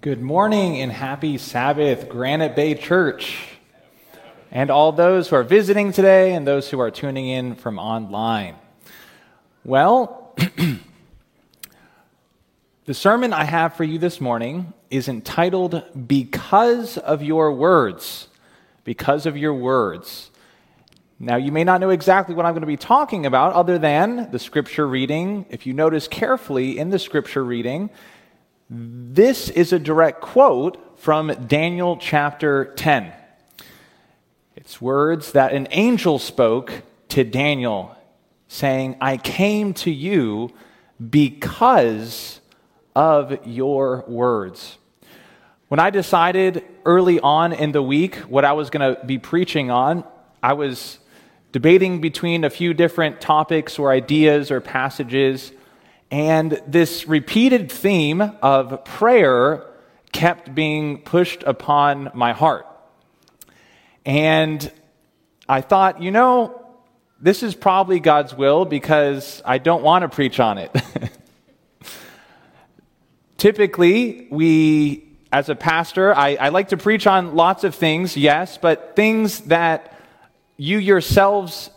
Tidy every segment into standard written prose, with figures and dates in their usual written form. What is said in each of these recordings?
Good morning and happy Sabbath, Granite Bay Church, and all those who are visiting today and those who are tuning in from online. Well, the sermon I have for you this morning is entitled, Because of Your Words. Because of Your Words. Now, you may not know exactly what I'm going to be talking about other than the scripture reading. If you notice carefully in the scripture reading, this is a direct quote from Daniel chapter 10. It's words that an angel spoke to Daniel, saying, I came to you because of your words. When I decided early on in the week what I was going to be preaching on, I was debating between a few different topics or ideas or passages, and this repeated theme of prayer kept being pushed upon my heart. And I thought, this is probably God's will because I don't want to preach on it. Typically, as a pastor, I like to preach on lots of things, yes, but things that you yourself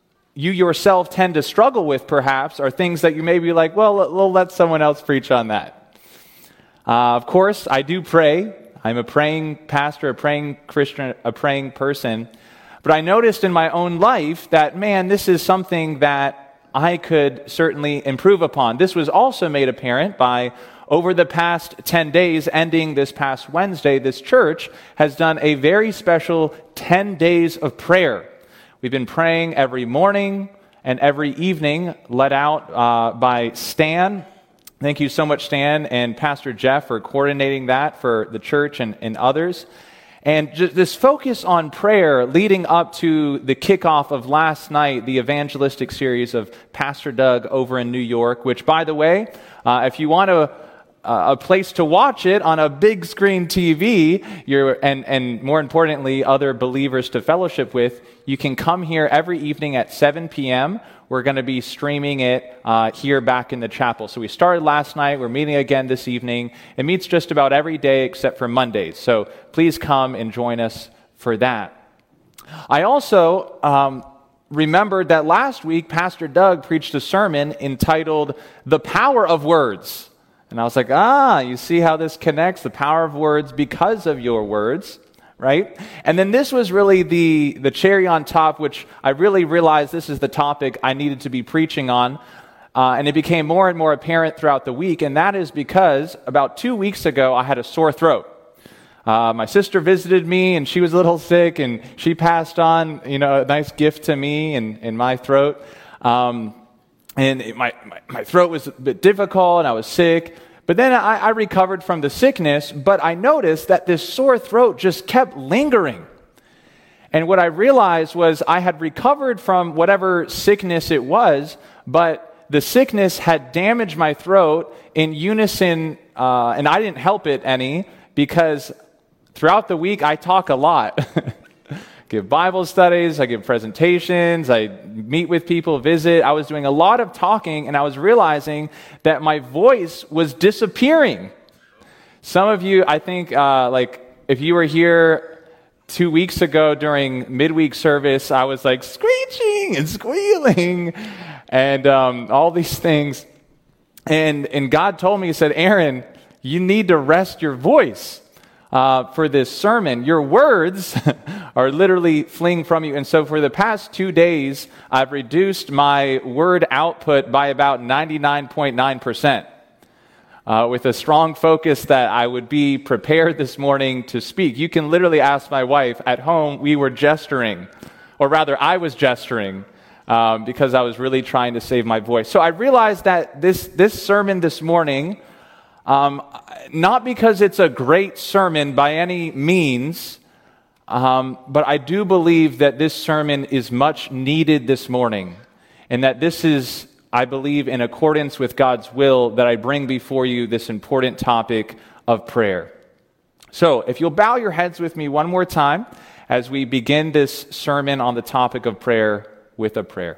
tend to struggle with, perhaps, are things that you may be like, well, we'll let someone else preach on that. Of course, I do pray. I'm a praying pastor, a praying Christian, a praying person. But I noticed in my own life that, this is something that I could certainly improve upon. This was also made apparent by, over the past 10 days, ending this past Wednesday, this church has done a very special 10 days of prayer. We've been praying every morning and every evening, led out by Stan. Thank you so much, Stan, and Pastor Jeff for coordinating that for the church and others. And just this focus on prayer leading up to the kickoff of last night, the evangelistic series of Pastor Doug over in New York, which, by the way, if you want a place to watch it on a big screen TV, and more importantly, other believers to fellowship with, you can come here every evening at 7 p.m. We're going to be streaming it here back in the chapel. So we started last night. We're meeting again this evening. It meets just about every day except for Mondays. So please come and join us for that. I also remembered that last week, Pastor Doug preached a sermon entitled, The Power of Words. And I was like, you see how this connects, the power of words because of your words, right? And then this was really the cherry on top, which I really realized this is the topic I needed to be preaching on. And it became more and more apparent throughout the week. And that is because about 2 weeks ago, I had a sore throat. My sister visited me and she was a little sick and she passed on, a nice gift to me and my throat. And my throat was a bit difficult and I was sick. But then I recovered from the sickness, but I noticed that this sore throat just kept lingering. And what I realized was I had recovered from whatever sickness it was, but the sickness had damaged my throat in unison, and I didn't help it any, because throughout the week I talk a lot. Give Bible studies, I give presentations, I meet with people, visit. I was doing a lot of talking, and I was realizing that my voice was disappearing. Some of you, I think, if you were here 2 weeks ago during midweek service, I was like screeching and squealing and all these things. And God told me, He said, Aaron, you need to rest your voice. For this sermon. Your words are literally fleeing from you. And so for the past 2 days, I've reduced my word output by about 99.9%. With a strong focus that I would be prepared this morning to speak. You can literally ask my wife. At home, we were gesturing. Or rather, I was gesturing because I was really trying to save my voice. So I realized that this sermon this morning, not because it's a great sermon by any means, but I do believe that this sermon is much needed this morning, and that this is, I believe, in accordance with God's will that I bring before you this important topic of prayer. So, if you'll bow your heads with me one more time as we begin this sermon on the topic of prayer with a prayer.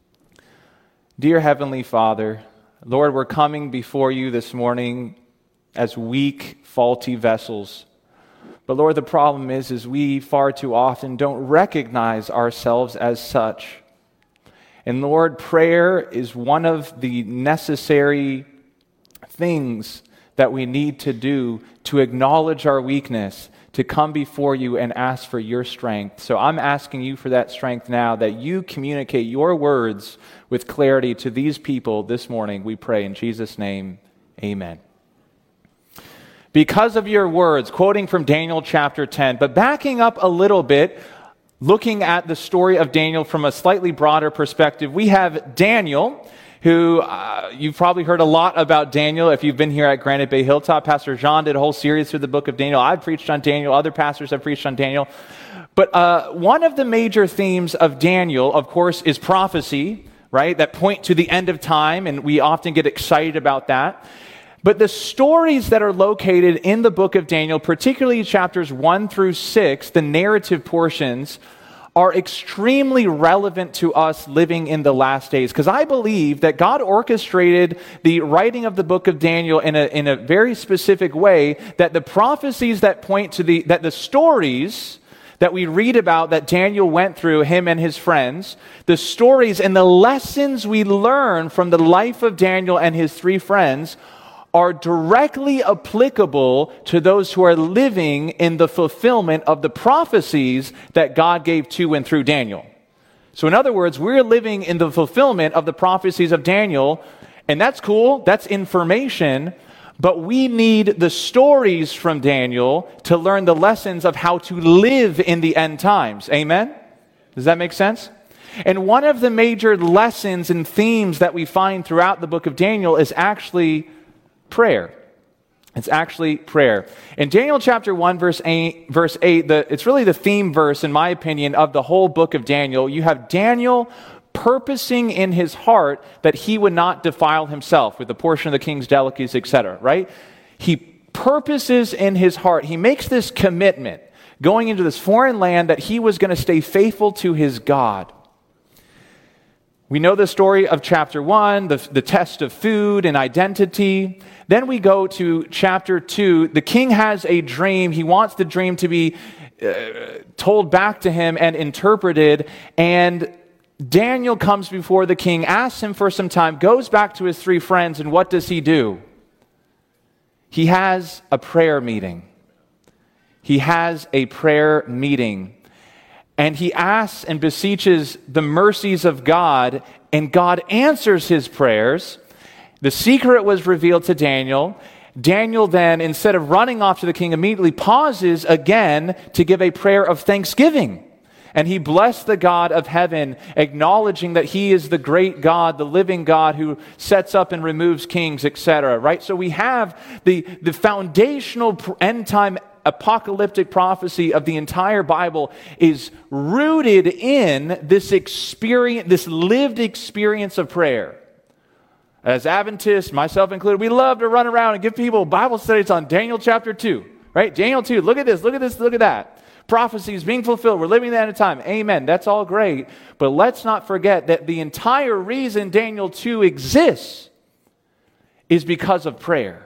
Dear Heavenly Father, Lord, we're coming before you this morning as weak, faulty vessels. But Lord, the problem is we far too often don't recognize ourselves as such. And Lord, prayer is one of the necessary things that we need to do to acknowledge our weakness, to come before you and ask for your strength. So I'm asking you for that strength now, that you communicate your words with clarity to these people this morning. We pray in Jesus' name, amen. Because of your words, quoting from Daniel chapter 10, but backing up a little bit, looking at the story of Daniel from a slightly broader perspective, we have Daniel, who you've probably heard a lot about Daniel if you've been here at Granite Bay Hilltop. Pastor Jean did a whole series through the book of Daniel. I've preached on Daniel. Other pastors have preached on Daniel. But one of the major themes of Daniel, of course, is prophecy, right? That point to the end of time, and we often get excited about that. But the stories that are located in the book of Daniel, particularly chapters 1 through 6, the narrative portions, are extremely relevant to us living in the last days. Because I believe that God orchestrated the writing of the book of Daniel in a very specific way, that the prophecies that point to the stories that we read about that Daniel went through, him and his friends, the stories and the lessons we learn from the life of Daniel and his three friends are directly applicable to those who are living in the fulfillment of the prophecies that God gave to and through Daniel. So in other words, we're living in the fulfillment of the prophecies of Daniel, and that's cool, that's information, but we need the stories from Daniel to learn the lessons of how to live in the end times. Amen? Does that make sense? And one of the major lessons and themes that we find throughout the book of Daniel is actually prayer. It's actually prayer. In Daniel chapter 1, verse 8, it's really the theme verse, in my opinion, of the whole book of Daniel. You have Daniel purposing in his heart that he would not defile himself with a portion of the king's delicacies, etc., right? He purposes in his heart. He makes this commitment going into this foreign land that he was going to stay faithful to his God. We know the story of chapter 1, the test of food and identity. Then we go to chapter 2. The king has a dream. He wants the dream to be told back to him and interpreted. And Daniel comes before the king, asks him for some time, goes back to his three friends, and what does he do? He has a prayer meeting. He has a prayer meeting. And he asks and beseeches the mercies of God, and God answers his prayers. The secret was revealed to Daniel. Daniel then, instead of running off to the king, immediately pauses again to give a prayer of thanksgiving. And he blessed the God of heaven, acknowledging that he is the great God, the living God who sets up and removes kings, etc. Right? So we have the foundational end-time apocalyptic prophecy of the entire Bible is rooted in this experience, this lived experience of prayer. As Adventists, myself included, we love to run around and give people Bible studies on Daniel chapter 2, right? Daniel 2, look at this, look at this, look at that. Prophecies being fulfilled. We're living that in a time. Amen. That's all great. But let's not forget that the entire reason Daniel 2 exists is because of prayer.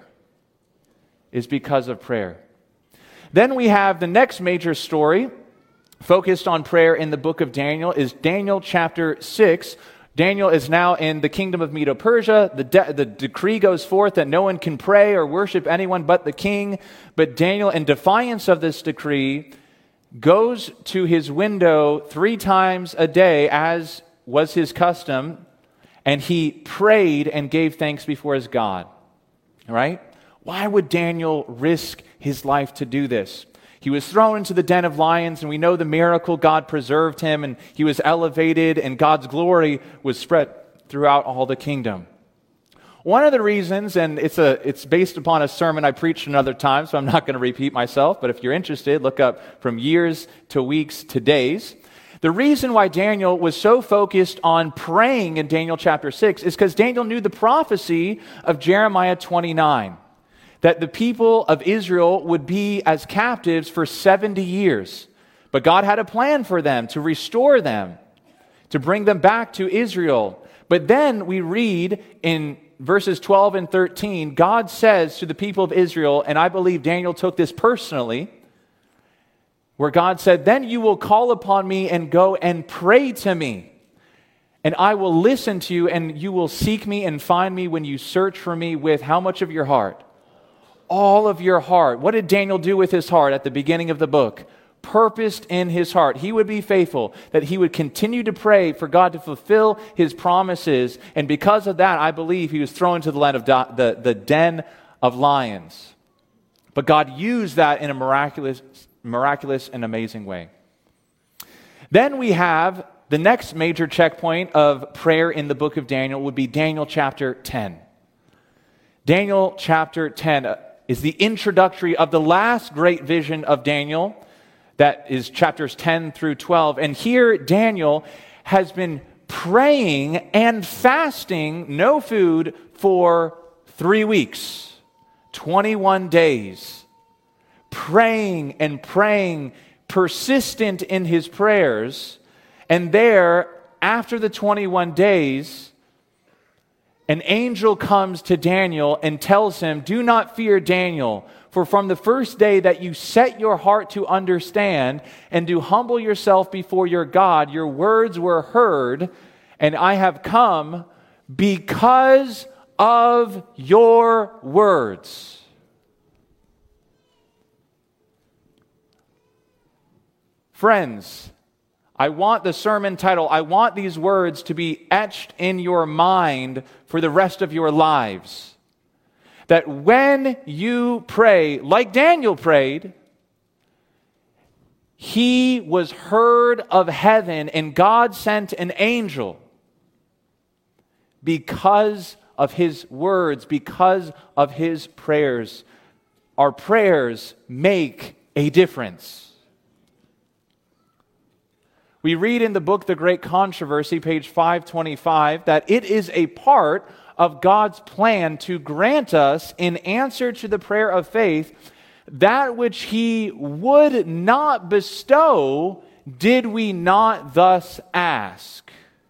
Is because of prayer. Then we have the next major story focused on prayer in the book of Daniel is Daniel chapter 6. Daniel is now in the kingdom of Medo-Persia. The decree goes forth that no one can pray or worship anyone but the king. But Daniel, in defiance of this decree, goes to his window 3 times a day, as was his custom, and he prayed and gave thanks before his God. All right? Why would Daniel risk his life to do this? He was thrown into the den of lions, and we know the miracle. God preserved him, and he was elevated, and God's glory was spread throughout all the kingdom. One of the reasons, and it's based upon a sermon I preached another time, so I'm not going to repeat myself, but if you're interested, look up from years to weeks to days. The reason why Daniel was so focused on praying in Daniel chapter 6 is because Daniel knew the prophecy of Jeremiah 29, that the people of Israel would be as captives for 70 years. But God had a plan for them to restore them, to bring them back to Israel. But then we read in verses 12 and 13, God says to the people of Israel, and I believe Daniel took this personally, where God said, "Then you will call upon me and go and pray to me, and I will listen to you, and you will seek me and find me when you search for me with how much of your heart? All of your heart." What did Daniel do with his heart at the beginning of the book? Purposed in his heart. He would be faithful, that he would continue to pray for God to fulfill his promises. And because of that, I believe he was thrown into the land of the den of lions. But God used that in a miraculous and amazing way. Then we have the next major checkpoint of prayer in the book of Daniel would be Daniel chapter 10. Daniel chapter 10 is the introductory of the last great vision of Daniel. That is chapters 10 through 12. And here Daniel has been praying and fasting, no food, for 3 weeks, 21 days. Praying and praying, persistent in his prayers. And there, after the 21 days, an angel comes to Daniel and tells him, "Do not fear, Daniel, for from the first day that you set your heart to understand and to humble yourself before your God, your words were heard, and I have come because of your words." Friends, I want the sermon title, I want these words to be etched in your mind for the rest of your lives. That when you pray, like Daniel prayed, he was heard of heaven and God sent an angel because of his words, because of his prayers. Our prayers make a difference. We read in the book, The Great Controversy, page 525, that it is a part of God's plan to grant us, in answer to the prayer of faith, that which he would not bestow did we not thus ask.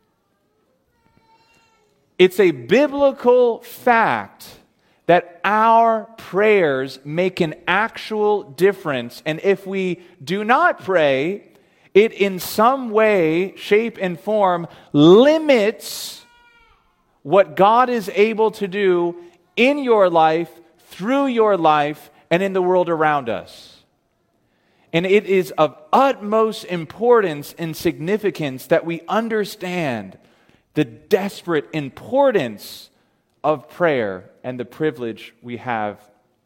It's a biblical fact that our prayers make an actual difference, and if we do not pray, it in some way, shape, and form limits what God is able to do in your life, through your life, and in the world around us. And it is of utmost importance and significance that we understand the desperate importance of prayer and the privilege we have.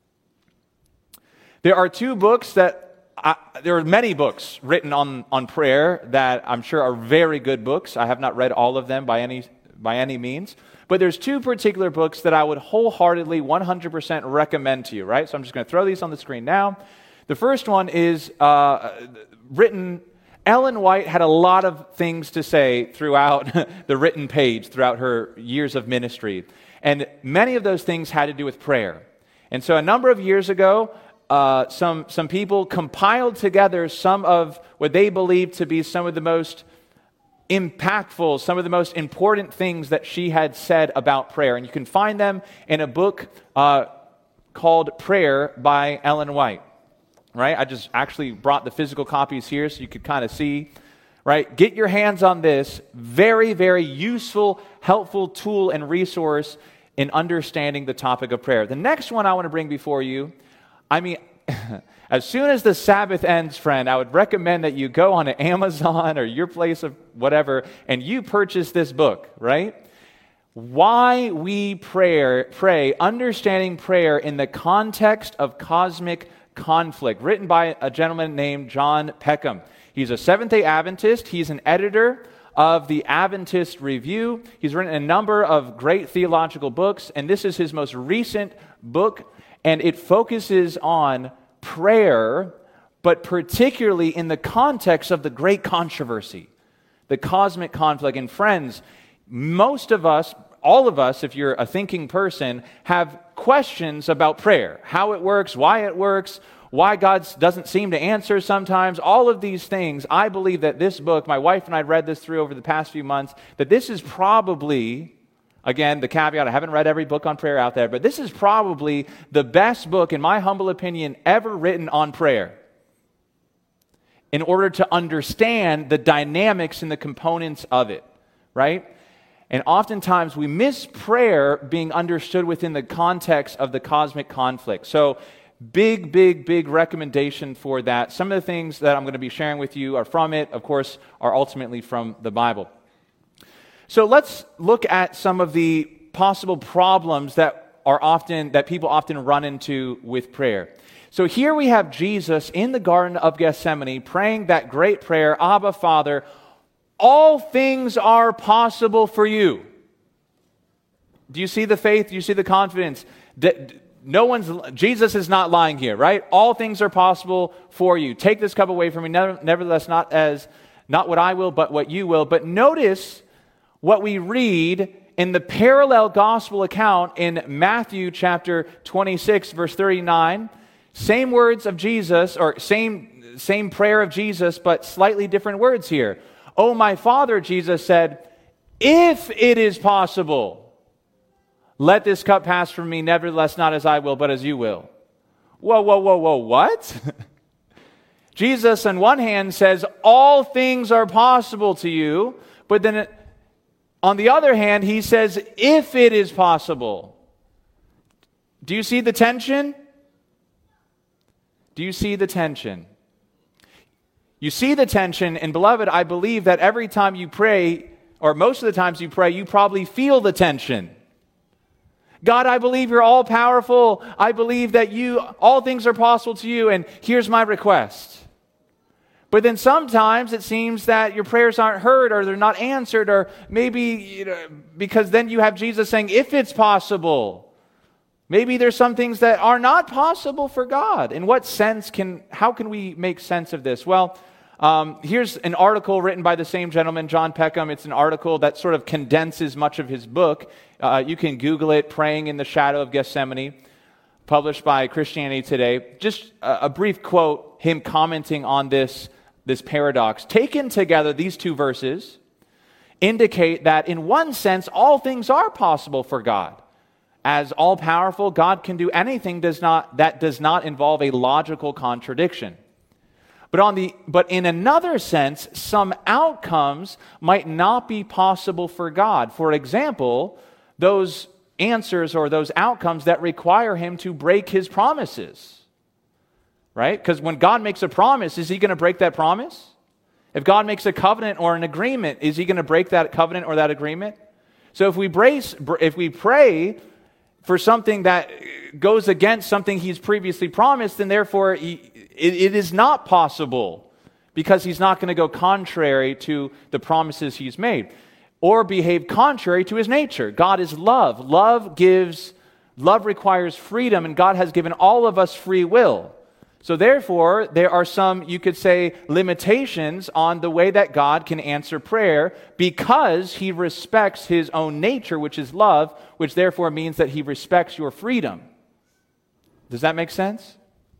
There are two books there are many books written on prayer that I'm sure are very good books. I have not read all of them by any means. But there's two particular books that I would wholeheartedly 100% recommend to you, right? So I'm just going to throw these on the screen now. The first one is written. Ellen White had a lot of things to say throughout the written page, throughout her years of ministry. And many of those things had to do with prayer. And so a number of years ago, some people compiled together some of what they believed to be some of the most impactful, some of the most important things that she had said about prayer. And you can find them in a book called Prayer by Ellen White. Right? I just actually brought the physical copies here so you could kind of see. Right? Get your hands on this. Very, very useful, helpful tool and resource in understanding the topic of prayer. The next one I want to bring before you, as soon as the Sabbath ends, friend, I would recommend that you go on to Amazon or your place of whatever, and you purchase this book, right? Why We Pray, Understanding Prayer in the Context of Cosmic Conflict, written by a gentleman named John Peckham. He's a Seventh-day Adventist. He's an editor of the Adventist Review. He's written a number of great theological books, and this is his most recent book, and it focuses on prayer, but particularly in the context of the great controversy, the cosmic conflict. And friends, most of us, all of us, if you're a thinking person, have questions about prayer, how it works, why God doesn't seem to answer sometimes, all of these things. I believe that this book, my wife and I read this through over the past few months, that this is probably Again, the caveat, I haven't read every book on prayer out there, but this is probably the best book, in my humble opinion, ever written on prayer, in order to understand the dynamics and the components of it, right? And oftentimes we miss prayer being understood within the context of the cosmic conflict. So big recommendation for that. Some of the things that I'm going to be sharing with you are from it, of course, are ultimately from the Bible. So let's look at some of the possible problems that people often run into with prayer. So here we have Jesus in the Garden of Gethsemane praying that great prayer, Abba, Father, all things are possible for you. Do you see the faith? Do you see the confidence? Jesus is not lying here, right? All things are possible for you. Take this cup away from me. Nevertheless, not what I will, but what you will. But notice what we read in the parallel gospel account in Matthew chapter 26, verse 39. Same words of Jesus, or same prayer of Jesus, but slightly different words here. Oh, my Father, Jesus said, if it is possible, let this cup pass from me, nevertheless not as I will, but as you will. Whoa, what? Jesus on one hand says, all things are possible to you, but then on the other hand, he says, if it is possible. Do you see the tension? Do you see the tension? You see the tension, and beloved, I believe that every time you pray, or most of the times you pray, you probably feel the tension. God, I believe you're all powerful. I believe that all things are possible to you, and here's my request. But then sometimes it seems that your prayers aren't heard, or they're not answered, or maybe because then you have Jesus saying, if it's possible. Maybe there's some things that are not possible for God. In what sense how can we make sense of this? Well, here's an article written by the same gentleman, John Peckham. It's an article that sort of condenses much of his book. You can Google it, Praying in the Shadow of Gethsemane, published by Christianity Today. Just a brief quote, him commenting on this paradox. Taken together, these two verses indicate that in one sense, all things are possible for God. As all-powerful, God can do anything that does not involve a logical contradiction. But in another sense, some outcomes might not be possible for God. For example, those answers or those outcomes that require him to break his promises. Right? Because when God makes a promise, is he going to break that promise? If God makes a covenant or an agreement, is he going to break that covenant or that agreement? So if we pray for something that goes against something he's previously promised, then therefore it is not possible, because he's not going to go contrary to the promises he's made or behave contrary to his nature. God is love. Love requires freedom, and God has given all of us free will. So therefore, there are some, you could say, limitations on the way that God can answer prayer, because he respects his own nature, which is love, which therefore means that he respects your freedom. Does that make sense?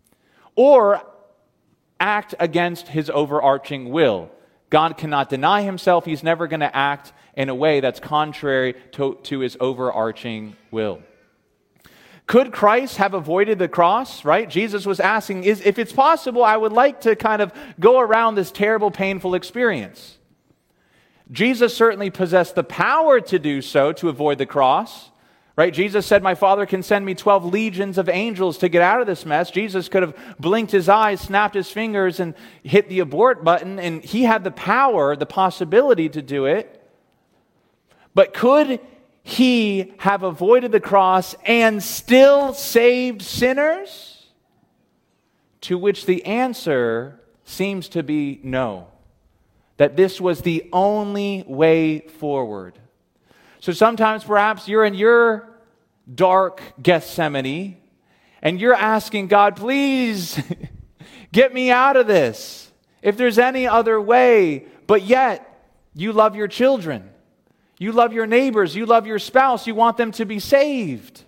Or act against his overarching will. God cannot deny himself. He's never going to act in a way that's contrary to his overarching will. Could Christ have avoided the cross, right? Jesus was asking, if it's possible, I would like to kind of go around this terrible, painful experience. Jesus certainly possessed the power to do so, to avoid the cross, right? Jesus said, my Father can send me 12 legions of angels to get out of this mess. Jesus could have blinked his eyes, snapped his fingers, and hit the abort button, and he had the power, the possibility to do it. But could he have avoided the cross and still saved sinners? To which the answer seems to be no. That this was the only way forward. So sometimes perhaps you're in your dark Gethsemane and you're asking God, please get me out of this. If there's any other way, but yet you love your children. You love your neighbors, you love your spouse, you want them to be saved.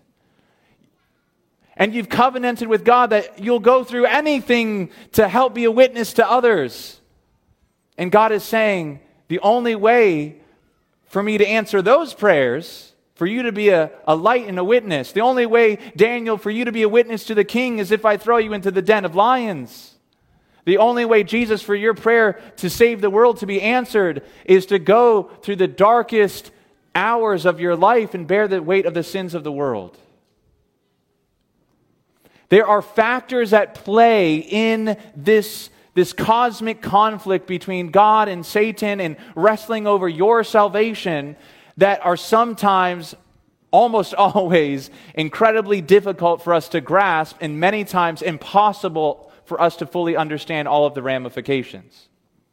And you've covenanted with God that you'll go through anything to help be a witness to others. And God is saying, the only way for me to answer those prayers, for you to be a light and a witness. The only way, Daniel, for you to be a witness to the king is if I throw you into the den of lions. The only way, Jesus, for your prayer to save the world to be answered is to go through the darkest hours of your life and bear the weight of the sins of the world. There are factors at play in this cosmic conflict between God and Satan and wrestling over your salvation that are sometimes, almost always, incredibly difficult for us to grasp and many times impossible for us to fully understand all of the ramifications.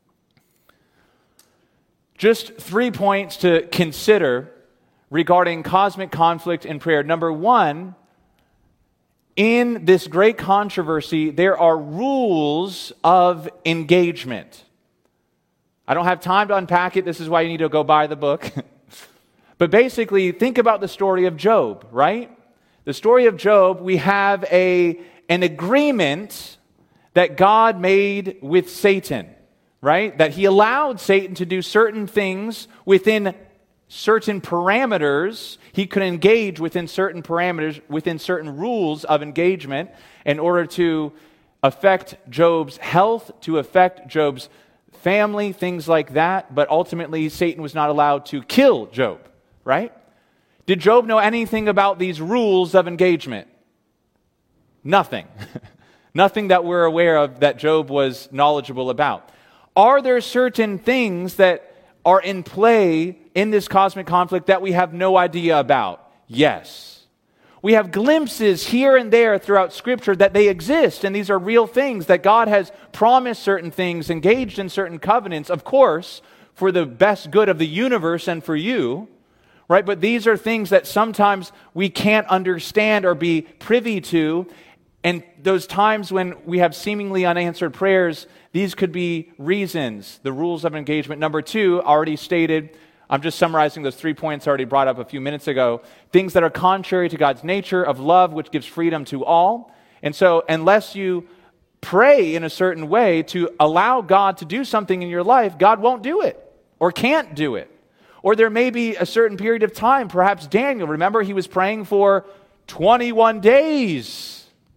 Just 3 points to consider regarding cosmic conflict and prayer. Number one, in this great controversy, there are rules of engagement. I don't have time to unpack it. This is why you need to go buy the book. But basically, think about the story of Job, right? The story of Job, we have an agreement that God made with Satan, right? That he allowed Satan to do certain things within certain parameters. He could engage within certain parameters, within certain rules of engagement in order to affect Job's health, to affect Job's family, things like that. But ultimately, Satan was not allowed to kill Job, right? Did Job know anything about these rules of engagement? Nothing. Nothing that we're aware of that Job was knowledgeable about. Are there certain things that are in play in this cosmic conflict that we have no idea about? Yes. We have glimpses here and there throughout Scripture that they exist, and these are real things, that God has promised certain things, engaged in certain covenants, of course, for the best good of the universe and for you, right? But these are things that sometimes we can't understand or be privy to, and those times when we have seemingly unanswered prayers, these could be reasons, the rules of engagement. Number two, already stated, I'm just summarizing those 3 points already brought up a few minutes ago, things that are contrary to God's nature of love, which gives freedom to all. And so unless you pray in a certain way to allow God to do something in your life, God won't do it or can't do it. Or there may be a certain period of time, perhaps Daniel, remember he was praying for 21 days.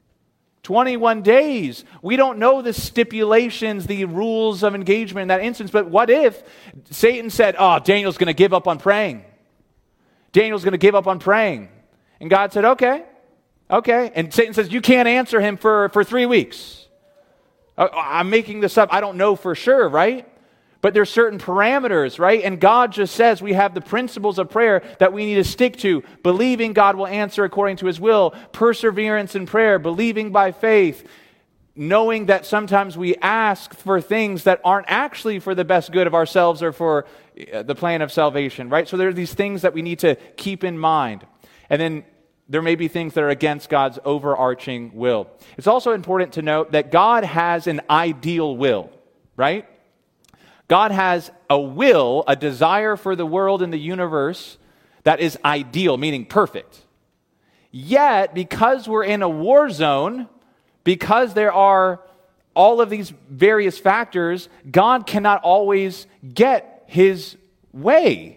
21 days. We don't know the stipulations, the rules of engagement in that instance, but what if Satan said, Daniel's going to give up on praying. Daniel's going to give up on praying. And God said, okay. And Satan says, you can't answer him for 3 weeks. I'm making this up. I don't know for sure, right? But there's certain parameters, right? And God just says we have the principles of prayer that we need to stick to. Believing God will answer according to His will. Perseverance in prayer. Believing by faith. Knowing that sometimes we ask for things that aren't actually for the best good of ourselves or for the plan of salvation, right? So there are these things that we need to keep in mind. And then there may be things that are against God's overarching will. It's also important to note that God has an ideal will, right? God has a will, a desire for the world and the universe that is ideal, meaning perfect. Yet, because we're in a war zone, because there are all of these various factors, God cannot always get His way.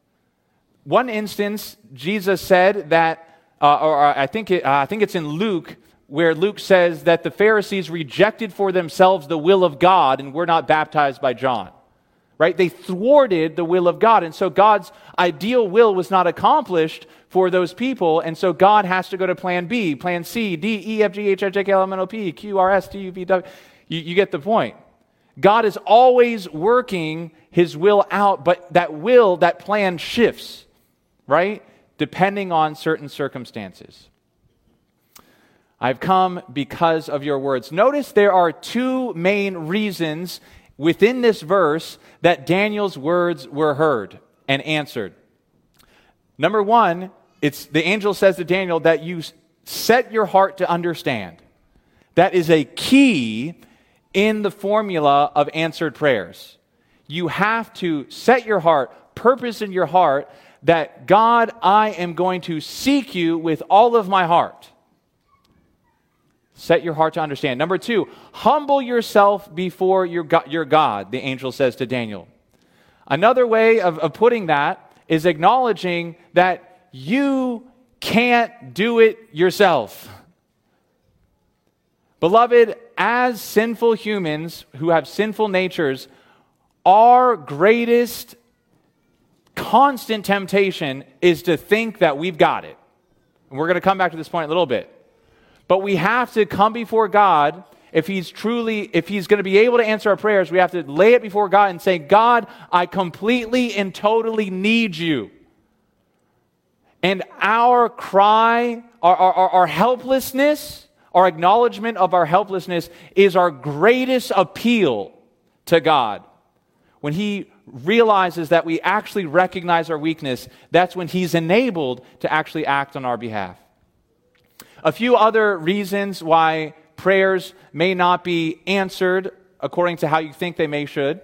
One instance, Jesus said that, I think it's in Luke, where Luke says that the Pharisees rejected for themselves the will of God and were not baptized by John. Right? They thwarted the will of God. And so God's ideal will was not accomplished for those people. And so God has to go to plan B, plan C, D, E, F, G, H, I, J, K, L, M, N, O, P, Q, R, S, T, U, V, W. You get the point. God is always working His will out, but that will, that plan shifts, right? Depending on certain circumstances. I've come because of your words. Notice there are two main reasons within this verse that Daniel's words were heard and answered. Number one, it's the angel says to Daniel that you set your heart to understand. That is a key in the formula of answered prayers. You have to set your heart, purpose in your heart that God, I am going to seek you with all of my heart. Set your heart to understand. Number two, humble yourself before your God, the angel says to Daniel. Another way of putting that is acknowledging that you can't do it yourself. Beloved, as sinful humans who have sinful natures, our greatest constant temptation is to think that we've got it. And we're going to come back to this point in a little bit. But we have to come before God. If He's going to be able to answer our prayers, we have to lay it before God and say, God, I completely and totally need you. And our cry, our helplessness, our acknowledgement of our helplessness is our greatest appeal to God. When He realizes that we actually recognize our weakness, that's when He's enabled to actually act on our behalf. A few other reasons why prayers may not be answered according to how you think they should.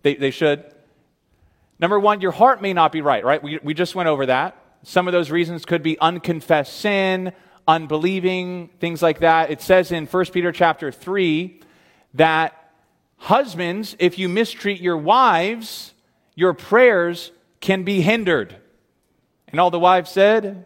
Number one, your heart may not be right? We just went over that. Some of those reasons could be unconfessed sin, unbelieving, things like that. It says in 1 Peter chapter 3 that husbands, if you mistreat your wives, your prayers can be hindered. And all the wives said,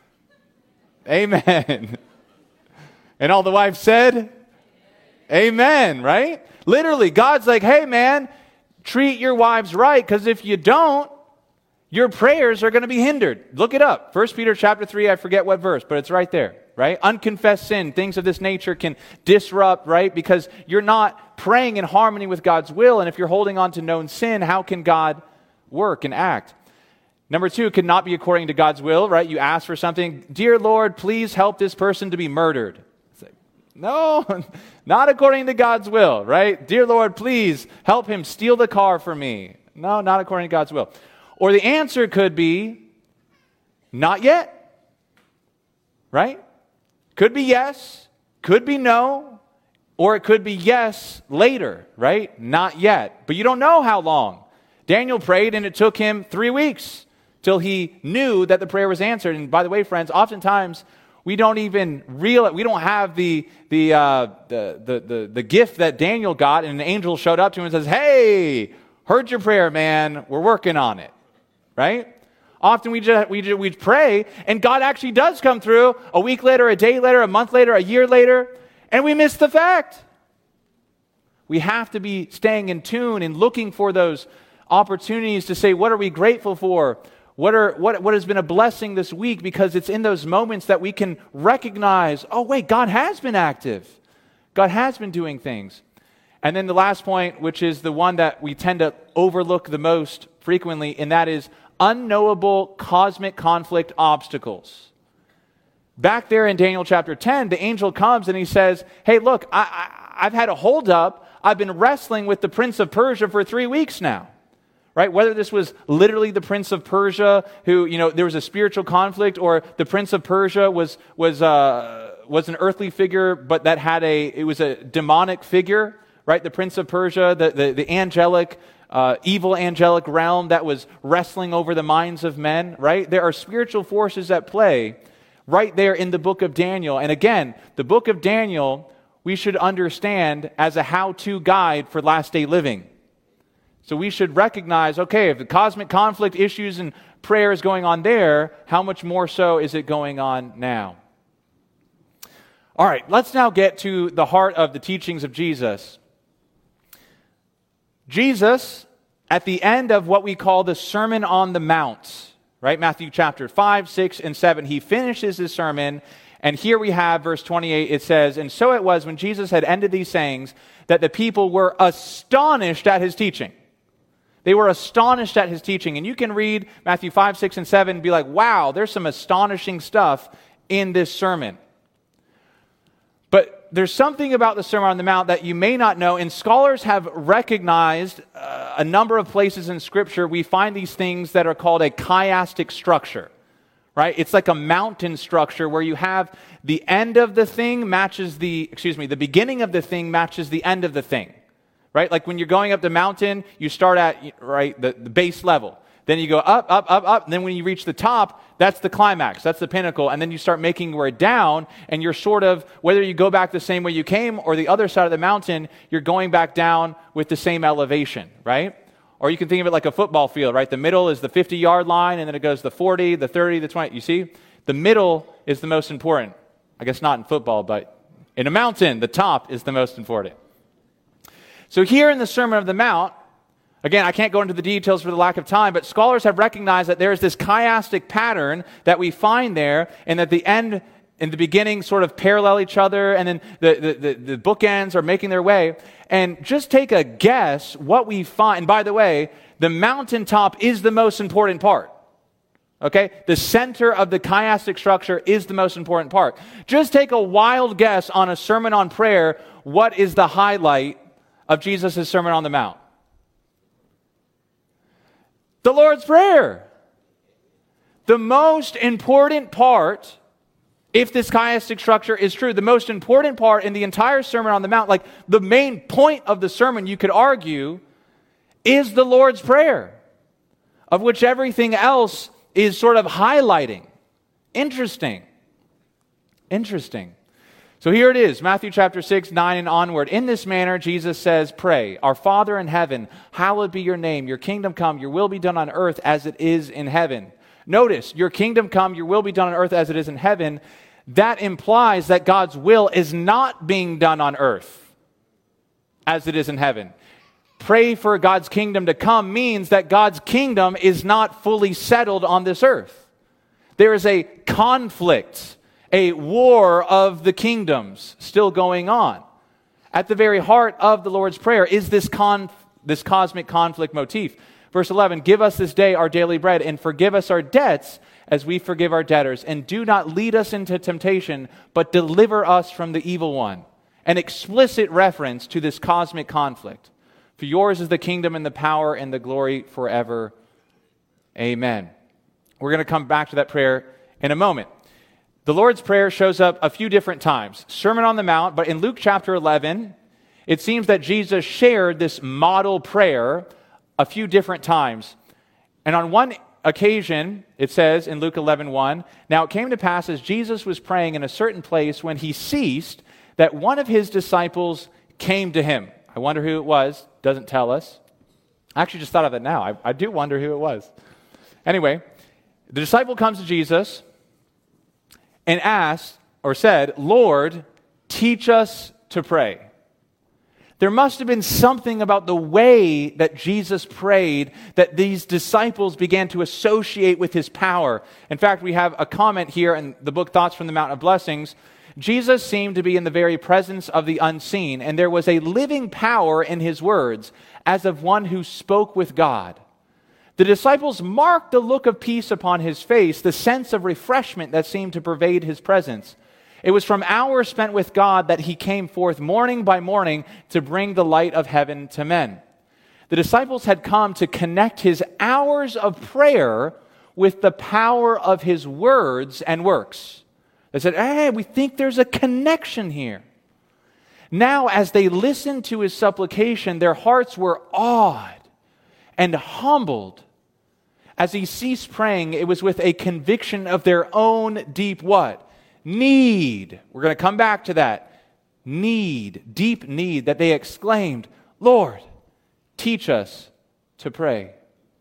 amen. And all the wives said, amen, right? Literally, God's like, hey man, treat your wives right, because if you don't, your prayers are going to be hindered. Look it up. 1 Peter chapter 3, I forget what verse, but it's right there, right? Unconfessed sin, things of this nature can disrupt, right? Because you're not praying in harmony with God's will, and if you're holding on to known sin, how can God work and act? Number two, it could not be according to God's will, right? You ask for something, dear Lord, please help this person to be murdered. It's like, no, not according to God's will, right? Dear Lord, please help him steal the car for me. No, not according to God's will. Or the answer could be, not yet, right? Could be yes, could be no, or it could be yes later, right? Not yet. But you don't know how long. Daniel prayed and it took him 3 weeks till he knew that the prayer was answered. And by the way, friends, oftentimes we don't even realize, we don't have the gift that Daniel got, and an angel showed up to him and says, hey, heard your prayer, man, we're working on it. Right? Often we pray, and God actually does come through a week later, a day later, a month later, a year later, and we miss the fact. We have to be staying in tune and looking for those opportunities to say, what are we grateful for? What has been a blessing this week? Because it's in those moments that we can recognize, oh wait, God has been active. God has been doing things. And then the last point, which is the one that we tend to overlook the most frequently, and that is unknowable cosmic conflict obstacles. Back there in Daniel chapter 10, the angel comes and he says, hey, look, I've had a hold up. I've been wrestling with the prince of Persia for 3 weeks now. Right? Whether this was literally the prince of Persia who, there was a spiritual conflict, or the prince of Persia was an earthly figure, but it was a demonic figure, right? The prince of Persia, the angelic, evil angelic realm that was wrestling over the minds of men, right? There are spiritual forces at play right there in the book of Daniel. And again, the book of Daniel, we should understand as a how-to guide for last day living. So we should recognize, okay, if the cosmic conflict issues and prayer is going on there, how much more so is it going on now? All right, let's now get to the heart of the teachings of Jesus. Jesus, at the end of what we call the Sermon on the Mount, right? Matthew chapter 5, 6, and 7, he finishes his sermon, and here we have verse 28, it says, and so it was when Jesus had ended these sayings that the people were astonished at his teaching. They were astonished at his teaching. And you can read Matthew 5, 6, and 7 and be like, wow, there's some astonishing stuff in this sermon. But there's something about the Sermon on the Mount that you may not know, and scholars have recognized a number of places in Scripture we find these things that are called a chiastic structure, right? It's like a mountain structure where you have the end of the thing the beginning of the thing matches the end of the thing. Right? Like when you're going up the mountain, you start at the base level. Then you go up, up, up, up. And then when you reach the top, that's the climax. That's the pinnacle. And then you start making your way down, and you're sort of, whether you go back the same way you came or the other side of the mountain, you're going back down with the same elevation, right? Or you can think of it like a football field, right? The middle is the 50-yard line, and then it goes the 40, the 30, the 20. You see? The middle is the most important. I guess not in football, but in a mountain, the top is the most important. So here in the Sermon on the Mount, again, I can't go into the details for the lack of time, but scholars have recognized that there is this chiastic pattern that we find there, and that the end and the beginning sort of parallel each other, and then the bookends are making their way. And just take a guess what we find. And by the way, the mountaintop is the most important part. Okay? The center of the chiastic structure is the most important part. Just take a wild guess on a sermon on prayer. What is the highlight of Jesus' Sermon on the Mount? The Lord's Prayer. The most important part, if this chiastic structure is true, the most important part in the entire Sermon on the Mount, like the main point of the sermon, you could argue, is the Lord's Prayer, of which everything else is sort of highlighting. Interesting. So here it is, Matthew chapter 6, 9 and onward. In this manner, Jesus says, pray, our Father in heaven, hallowed be your name, your kingdom come, your will be done on earth as it is in heaven. Notice, your kingdom come, your will be done on earth as it is in heaven. That implies that God's will is not being done on earth as it is in heaven. Pray for God's kingdom to come means that God's kingdom is not fully settled on this earth. There is a conflict, a war of the kingdoms still going on. At the very heart of the Lord's Prayer is this cosmic conflict motif. Verse 11, give us this day our daily bread, and forgive us our debts as we forgive our debtors. And do not lead us into temptation, but deliver us from the evil one. An explicit reference to this cosmic conflict. For yours is the kingdom and the power and the glory forever. Amen. We're going to come back to that prayer in a moment. The Lord's Prayer shows up a few different times. Sermon on the Mount, but in Luke chapter 11, it seems that Jesus shared this model prayer a few different times. And on one occasion, it says in Luke 11:1, now it came to pass as Jesus was praying in a certain place when he ceased, that one of his disciples came to him. I wonder who it was. Doesn't tell us. I actually just thought of it now. I do wonder who it was. Anyway, the disciple comes to Jesus and asked, or said, Lord, teach us to pray. There must have been something about the way that Jesus prayed that these disciples began to associate with his power. In fact, we have a comment here in the book Thoughts from the Mount of Blessings. Jesus seemed to be in the very presence of the unseen, and there was a living power in his words, as of one who spoke with God. The disciples marked the look of peace upon his face, the sense of refreshment that seemed to pervade his presence. It was from hours spent with God that he came forth morning by morning to bring the light of heaven to men. The disciples had come to connect his hours of prayer with the power of his words and works. They said, hey, we think there's a connection here. Now, as they listened to his supplication, their hearts were awed and humbled. As he ceased praying, it was with a conviction of their own deep what? Need. We're going to come back to that. Need, deep need, that they exclaimed, Lord, teach us to pray.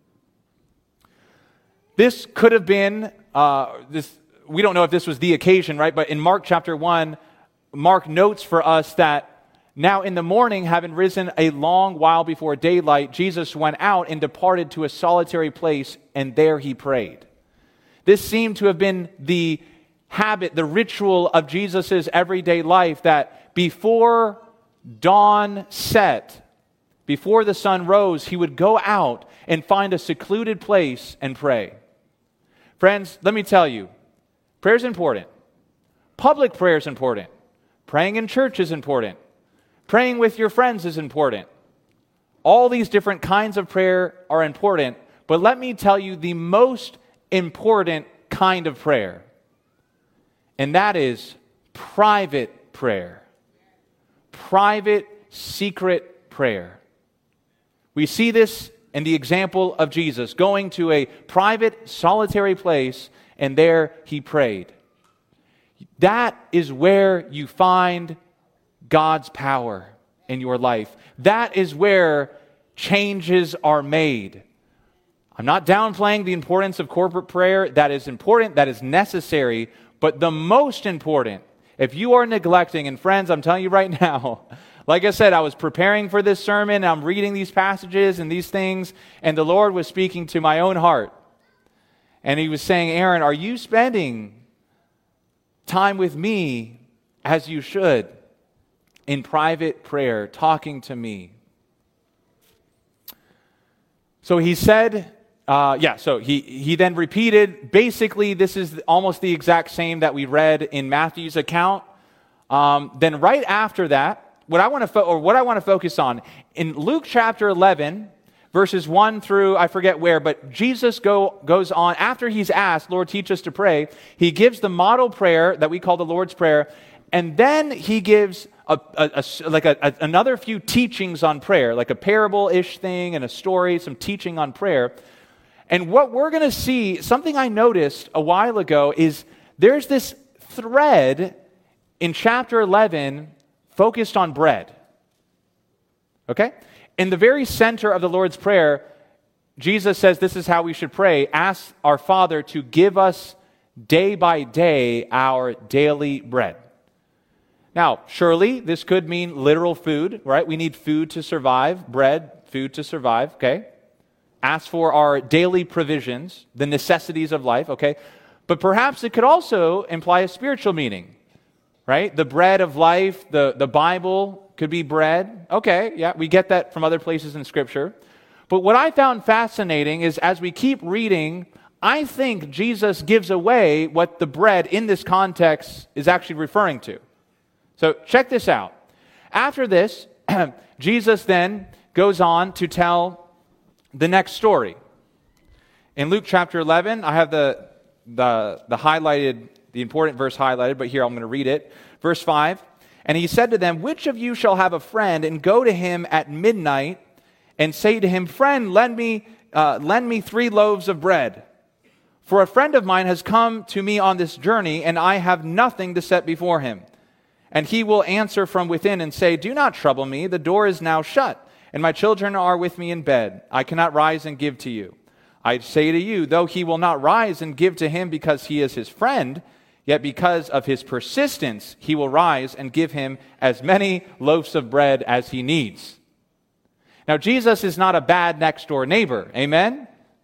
This could have been, we don't know if this was the occasion, right? But in Mark chapter 1, Mark notes for us that now in the morning, having risen a long while before daylight, Jesus went out and departed to a solitary place, and there he prayed. This seemed to have been the habit, the ritual of Jesus' everyday life, that before dawn set, before the sun rose, he would go out and find a secluded place and pray. Friends, let me tell you, prayer is important. Public prayer is important. Praying in church is important. Praying with your friends is important. All these different kinds of prayer are important, but let me tell you the most important kind of prayer, and that is private prayer. Private, secret prayer. We see this in the example of Jesus, going to a private, solitary place, and there he prayed. That is where you find God's power in your life. That is where changes are made. I'm not downplaying the importance of corporate prayer. That is important, that is necessary, but the most important, if you are neglecting, and friends, I'm telling you right now, like I said, I was preparing for this sermon, and I'm reading these passages and these things, and the Lord was speaking to my own heart. And He was saying, Aaron, are you spending time with me as you should in private prayer, talking to me? So he said, so he then repeated, basically this is almost the exact same that we read in Matthew's account. Then right after that, what I want to focus on, in Luke chapter 11, verses 1 through, I forget where, but Jesus goes on, after he's asked, Lord, teach us to pray, he gives the model prayer that we call the Lord's Prayer, and then he gives another few teachings on prayer, like a parable-ish thing and a story, some teaching on prayer. And what we're going to see, something I noticed a while ago, is there's this thread in chapter 11 focused on bread. Okay? In the very center of the Lord's Prayer, Jesus says this is how we should pray. Ask our Father to give us day by day our daily bread. Now, surely this could mean literal food, right? We need food to survive, bread, food to survive, okay? Ask for our daily provisions, the necessities of life, okay? But perhaps it could also imply a spiritual meaning, right? The bread of life, the Bible could be bread. Okay, yeah, we get that from other places in Scripture. But what I found fascinating is as we keep reading, I think Jesus gives away what the bread in this context is actually referring to. So check this out. After this, Jesus then goes on to tell the next story. In Luke chapter 11, I have the highlighted, the important verse highlighted, but here I'm going to read it. Verse 5, and he said to them, which of you shall have a friend and go to him at midnight and say to him, friend, lend me 3 loaves of bread. For a friend of mine has come to me on this journey, and I have nothing to set before him. And he will answer from within and say, do not trouble me, the door is now shut, and my children are with me in bed. I cannot rise and give to you. I say to you, though he will not rise and give to him because he is his friend, yet because of his persistence, he will rise and give him as many loaves of bread as he needs. Now, Jesus is not a bad next-door neighbor. Amen?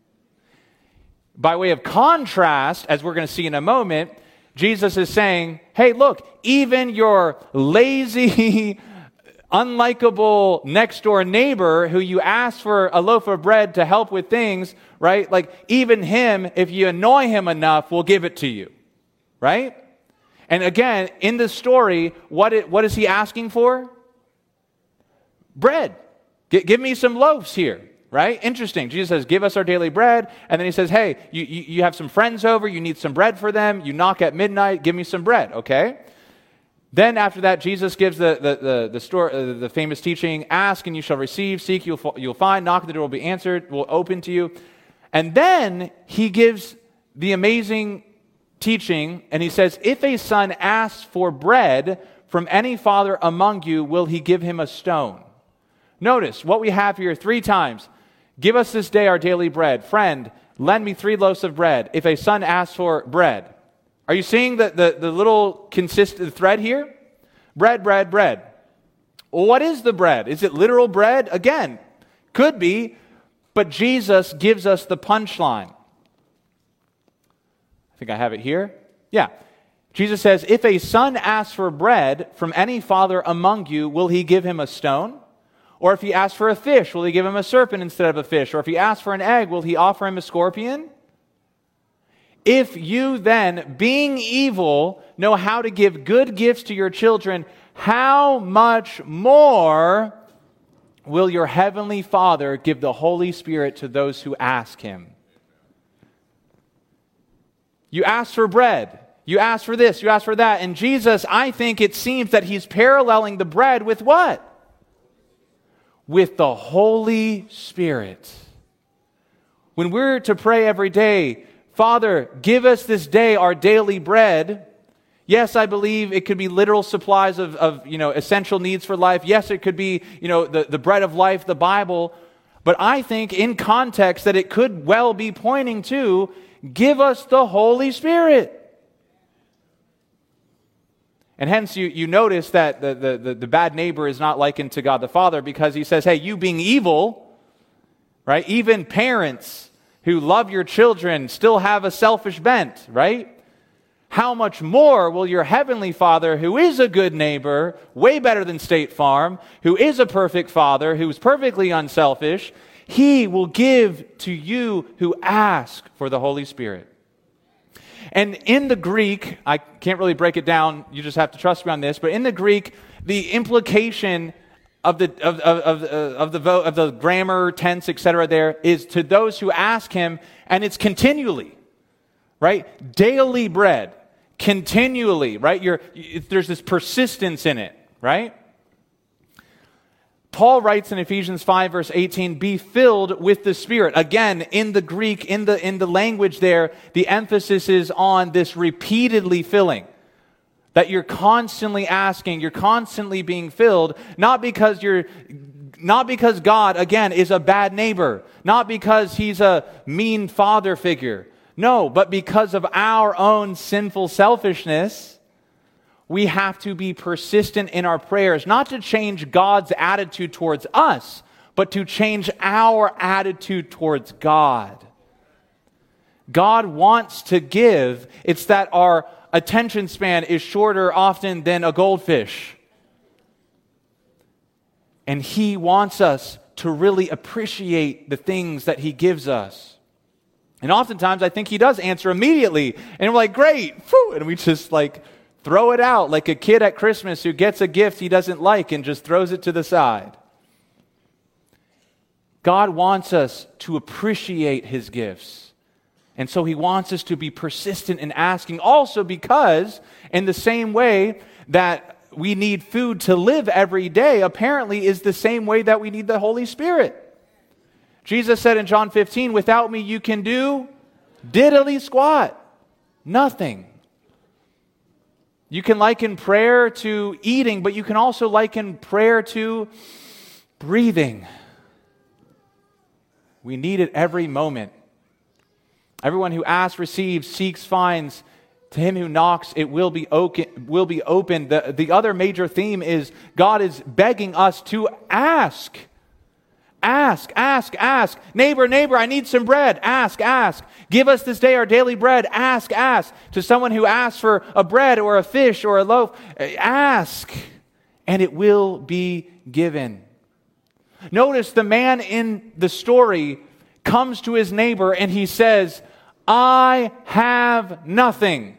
By way of contrast, as we're going to see in a moment, Jesus is saying, hey, look, even your lazy, unlikable next-door neighbor who you ask for a loaf of bread to help with things, right? Like, even him, if you annoy him enough, will give it to you, right? And again, in the story, what is he asking for? Bread. Give me some loaves here. Right? Interesting. Jesus says, give us our daily bread. And then he says, hey, you have some friends over. You need some bread for them. You knock at midnight. Give me some bread. Okay? Then after that, Jesus gives the famous teaching, ask and you shall receive. Seek, you'll find. Knock and the door will be answered. Will open to you. And then he gives the amazing teaching. And he says, if a son asks for bread from any father among you, will he give him a stone? Notice what we have here 3 times. Give us this day our daily bread. Friend, lend me 3 loaves of bread. If a son asks for bread. Are you seeing the little consistent thread here? Bread, bread, bread. Well, what is the bread? Is it literal bread? Again, could be, but Jesus gives us the punchline. I think I have it here. Yeah. Jesus says, if a son asks for bread from any father among you, will he give him a stone? Or if he asks for a fish, will he give him a serpent instead of a fish? Or if he asks for an egg, will he offer him a scorpion? If you then, being evil, know how to give good gifts to your children, how much more will your heavenly Father give the Holy Spirit to those who ask him? You ask for bread. You ask for this. You ask for that. And Jesus, I think it seems that he's paralleling the bread with what? With the Holy Spirit. When we're to pray every day, Father, give us this day our daily bread. Yes, I believe it could be literal supplies of essential needs for life. Yes, it could be, the bread of life, the Bible. But I think in context that it could well be pointing to, give us the Holy Spirit. And hence you notice that the bad neighbor is not likened to God the Father, because he says, hey, you being evil, right? Even parents who love your children still have a selfish bent, right? How much more will your heavenly Father, who is a good neighbor, way better than State Farm, who is a perfect Father, who is perfectly unselfish, he will give to you who ask for the Holy Spirit. And in the Greek, I can't really break it down, you just have to trust me on this, but in the Greek, the implication of the grammar, tense, etc. there is to those who ask him, and it's continually, right? Daily bread, continually, right? There's this persistence in it, right? Paul writes in Ephesians 5 verse 18, be filled with the Spirit. Again, in the Greek, in the language there, the emphasis is on this repeatedly filling. That you're constantly asking, you're constantly being filled, not because God, again, is a bad neighbor, not because he's a mean father figure. No, but because of our own sinful selfishness, we have to be persistent in our prayers, not to change God's attitude towards us, but to change our attitude towards God. God wants to give. It's that our attention span is shorter often than a goldfish. And he wants us to really appreciate the things that he gives us. And oftentimes I think he does answer immediately. And we're like, great, whew, and we just throw it out like a kid at Christmas who gets a gift he doesn't like and just throws it to the side. God wants us to appreciate his gifts. And so he wants us to be persistent in asking, also because in the same way that we need food to live every day, apparently is the same way that we need the Holy Spirit. Jesus said in John 15, without me you can do diddly squat, nothing. You can liken prayer to eating, but you can also liken prayer to breathing. We need it every moment. Everyone who asks receives, seeks finds. To him who knocks, it will be open. The other major theme is God is begging us to ask. Ask, ask, ask. Neighbor, neighbor, I need some bread. Ask, ask. Give us this day our daily bread. Ask, ask. To someone who asks for a bread or a fish or a loaf, ask, and it will be given. Notice the man in the story comes to his neighbor and he says, I have nothing.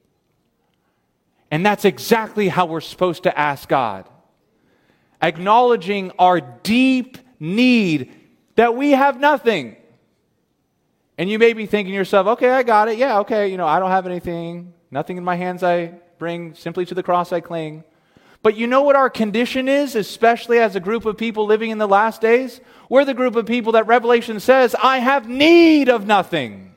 And that's exactly how we're supposed to ask God. Acknowledging our deep need that we have nothing. And you may be thinking to yourself, okay, I got it. Yeah, okay, I don't have anything. Nothing in my hands I bring. Simply to the cross I cling. But you know what our condition is, especially as a group of people living in the last days? We're the group of people that Revelation says, I have need of nothing.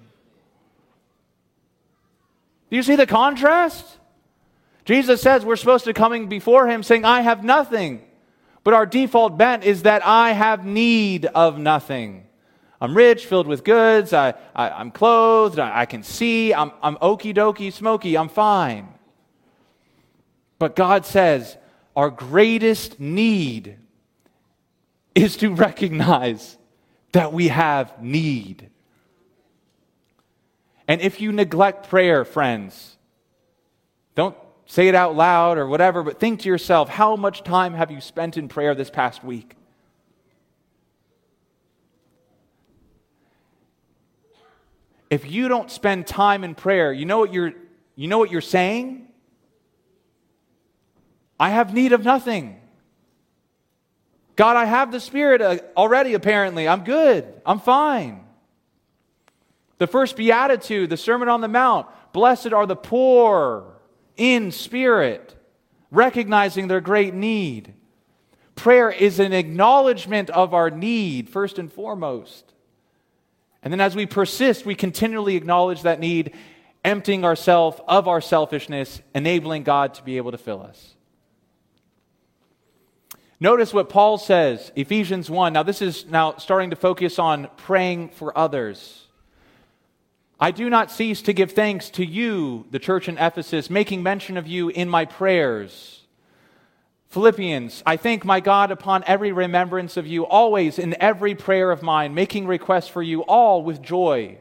Do you see the contrast? Jesus says we're supposed to coming before him saying, I have nothing. But our default bent is that I have need of nothing. I'm rich, filled with goods, I'm clothed, I can see, I'm okie dokie smoky, I'm fine. But God says our greatest need is to recognize that we have need. And if you neglect prayer, friends, don't say it out loud or whatever, but think to yourself, how much time have you spent in prayer this past week? If you don't spend time in prayer, you know what you're saying? I have need of nothing. God, I have the Spirit already, apparently. I'm good. I'm fine. The first beatitude, the Sermon on the Mount, blessed are the poor in spirit, recognizing their great need. Prayer is an acknowledgement of our need, first and foremost. And then as we persist, we continually acknowledge that need, emptying ourselves of our selfishness, enabling God to be able to fill us. Notice what Paul says, Ephesians 1. Now this is now starting to focus on praying for others. I do not cease to give thanks to you, the church in Ephesus, making mention of you in my prayers. Philippians, I thank my God upon every remembrance of you, always in every prayer of mine, making requests for you all with joy.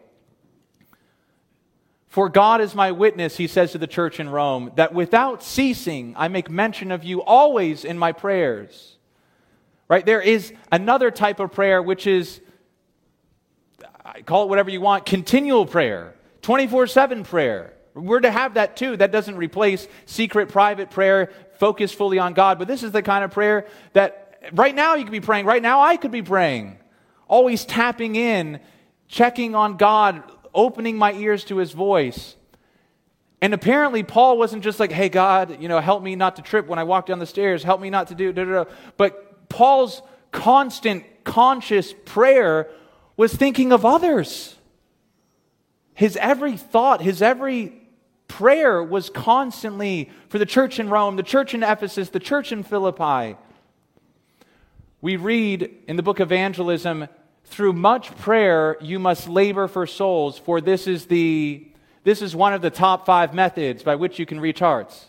For God is my witness, he says to the church in Rome, that without ceasing I make mention of you always in my prayers. Right? There is another type of prayer which is, call it whatever you want, continual prayer, 24/7 prayer. We're to have that too. That doesn't replace secret, private prayer, focused fully on God. But this is the kind of prayer that right now you could be praying. Right now I could be praying. Always tapping in, checking on God, opening my ears to his voice. And apparently Paul wasn't just like, hey God, help me not to trip when I walk down the stairs. Help me not to do da-da-da. But Paul's constant, conscious prayer was thinking of others. His every thought, his every prayer was constantly for the church in Rome, the church in Ephesus, the church in Philippi. We read in the book of Evangelism, through much prayer you must labor for souls, for this is one of the top 5 methods by which you can reach hearts.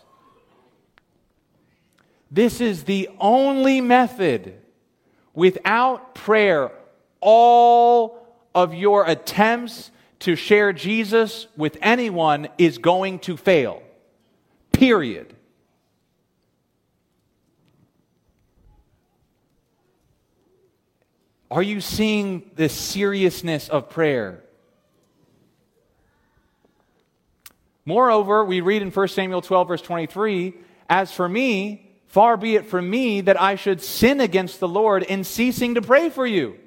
This is the only method. Without prayer, all of your attempts to share Jesus with anyone is going to fail. Period. Are you seeing the seriousness of prayer? Moreover, we read in 1 Samuel 12, verse 23, as for me, far be it from me that I should sin against the Lord in ceasing to pray for you.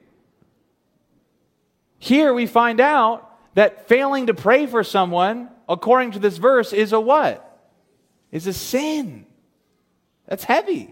Here we find out that failing to pray for someone, according to this verse, is a what? Is a sin. That's heavy.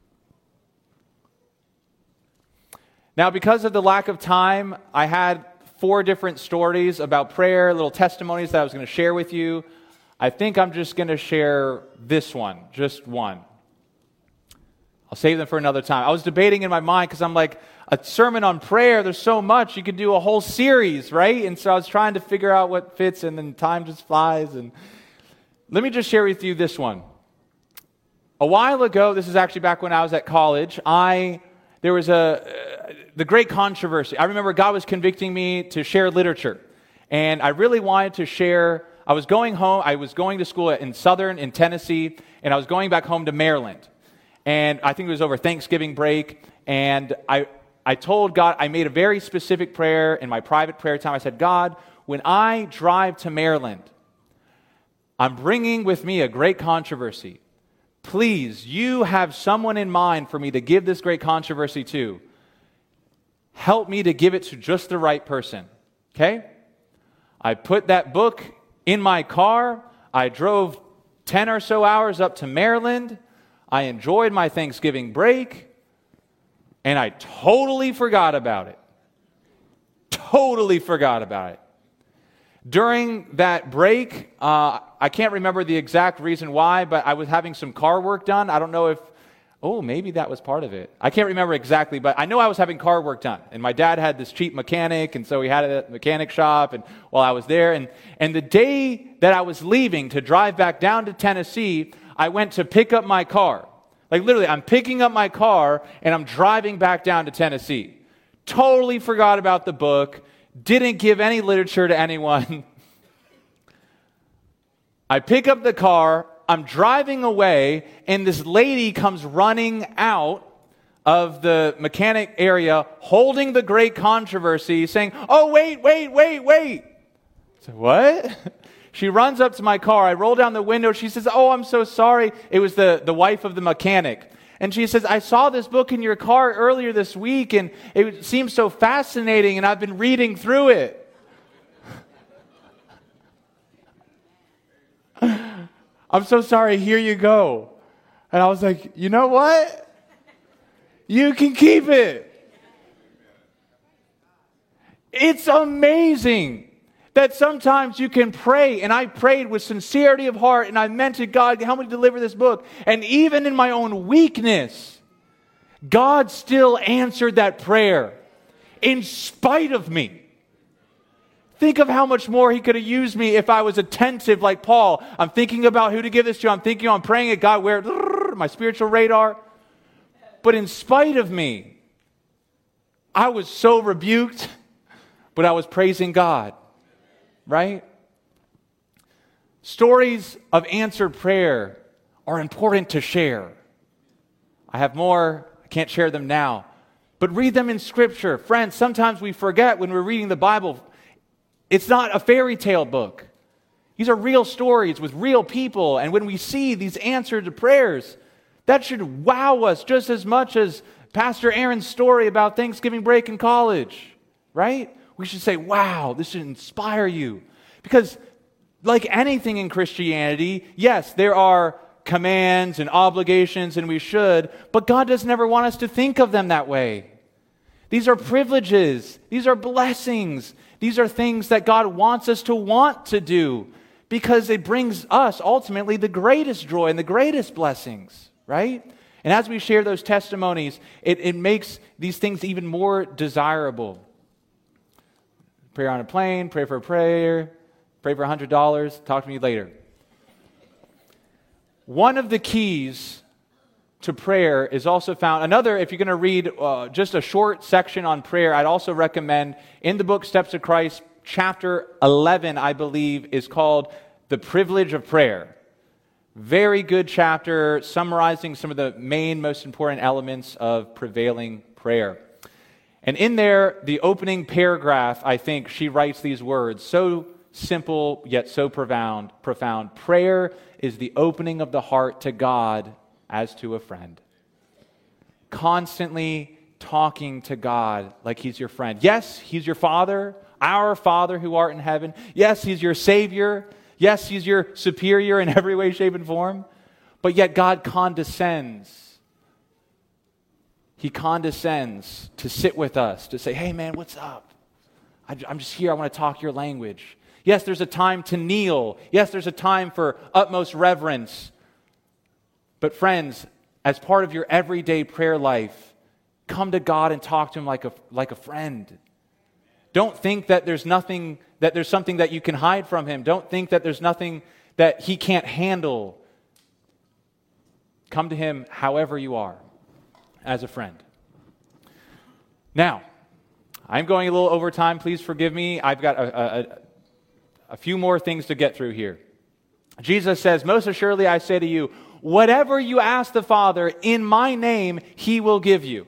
Now, because of the lack of time, I had 4 different stories about prayer, little testimonies that I was going to share with you. I think I'm just going to share this one, just one. I'll save them for another time. I was debating in my mind because I'm like, a sermon on prayer, there's so much. You could do a whole series, right? And so I was trying to figure out what fits, and then time just flies. And let me just share with you this one. A while ago, this is actually back when I was at college, there was the great controversy. I remember God was convicting me to share literature. And I really wanted to share. I was going to school in Tennessee, and I was going back home to Maryland. And I think it was over Thanksgiving break. And I told God, I made a very specific prayer in my private prayer time. I said, God, when I drive to Maryland, I'm bringing with me a great controversy. Please, you have someone in mind for me to give this great controversy to. Help me to give it to just the right person. Okay? I put that book in my car. I drove 10 or so hours up to Maryland. I enjoyed my Thanksgiving break. And I totally forgot about it. Totally forgot about it. During that break, I can't remember the exact reason why, but I was having some car work done. I don't know if, maybe that was part of it. I can't remember exactly, but I know I was having car work done. And my dad had this cheap mechanic, and so he had it at the mechanic shop, and while I was there. And the day that I was leaving to drive back down to Tennessee, I went to pick up my car. Like literally, I'm picking up my car, and I'm driving back down to Tennessee. Totally forgot about the book. Didn't give any literature to anyone. I pick up the car, I'm driving away, and this lady comes running out of the mechanic area holding the great controversy, saying, oh, wait. So what? She runs up to my car. I roll down the window. She says, oh, I'm so sorry. It was the wife of the mechanic. And she says, I saw this book in your car earlier this week, and it seems so fascinating, and I've been reading through it. I'm so sorry, here you go. And I was like, you know what? You can keep it. It's amazing that sometimes you can pray, and I prayed with sincerity of heart, and I meant to God, help me deliver this book. And even in my own weakness, God still answered that prayer in spite of me. Think of how much more he could have used me if I was attentive like Paul. I'm thinking about who to give this to. I'm praying at God, where my spiritual radar. But in spite of me, I was so rebuked, but I was praising God. Right? Stories of answered prayer are important to share. I have more. I can't share them now. But read them in Scripture. Friends, sometimes we forget when we're reading the Bible, it's not a fairy tale book. These are real stories with real people. And when we see these answers to prayers, that should wow us just as much as Pastor Aaron's story about Thanksgiving break in college. Right? We should say, wow, this should inspire you. Because like anything in Christianity, yes, there are commands and obligations, and we should, but God doesn't ever want us to think of them that way. These are privileges. These are blessings. These are things that God wants us to want to do because it brings us ultimately the greatest joy and the greatest blessings, right? And as we share those testimonies, it makes these things even more desirable. Prayer on a plane, pray for a prayer, pray for $100, talk to me later. One of the keys to prayer is also found, if you're going to read just a short section on prayer, I'd also recommend in the book Steps of Christ, chapter 11, I believe, is called The Privilege of Prayer. Very good chapter summarizing some of the main, most important elements of prevailing prayer. And in there, the opening paragraph, I think she writes these words, so simple yet so profound. Prayer is the opening of the heart to God as to a friend. Constantly talking to God like He's your friend. Yes, He's your Father, our Father who art in heaven. Yes, He's your Savior. Yes, He's your superior in every way, shape, and form. But yet God condescends. He condescends to sit with us, to say, hey man, what's up? I'm just here, I want to talk your language. Yes, there's a time to kneel. Yes, there's a time for utmost reverence. But friends, as part of your everyday prayer life, come to God and talk to Him like a friend. Don't think that there's something that you can hide from Him. Don't think that there's nothing that He can't handle. Come to Him however you are, as a friend. Now, I'm going a little over time. Please forgive me. I've got a few more things to get through here. Jesus says, most assuredly I say to you, whatever you ask the Father in my name, He will give you.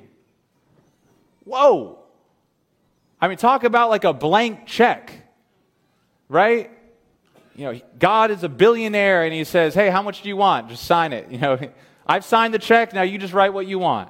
Whoa. I mean, talk about like a blank check, right? You know, God is a billionaire and He says, hey, how much do you want? Just sign it. You know, I've signed the check. Now you just write what you want.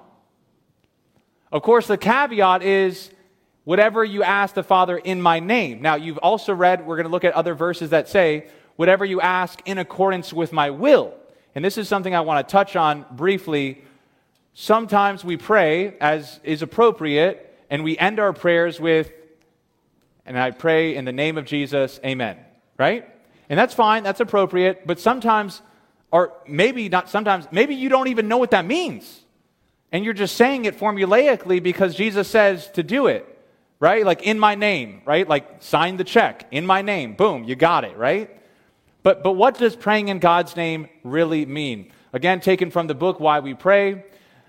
Of course, the caveat is, whatever you ask the Father in my name. Now, you've also read, we're going to look at other verses that say, whatever you ask in accordance with my will. And this is something I want to touch on briefly. Sometimes we pray, as is appropriate, and we end our prayers with, and I pray in the name of Jesus, amen. Right? And that's fine, that's appropriate, but sometimes, or maybe not sometimes, maybe you don't even know what that means. And you're just saying it formulaically because Jesus says to do it. Right? Like in my name, right? Like sign the check in my name. Boom, you got it, right? But what does praying in God's name really mean? Again, taken from the book Why We Pray.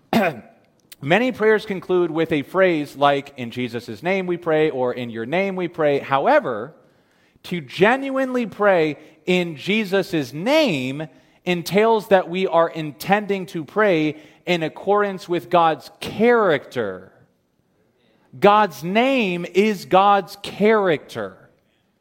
Many prayers conclude with a phrase like in Jesus' name we pray or in your name we pray. However, to genuinely pray in Jesus' name entails that we are intending to pray in accordance with God's character. God's name is God's character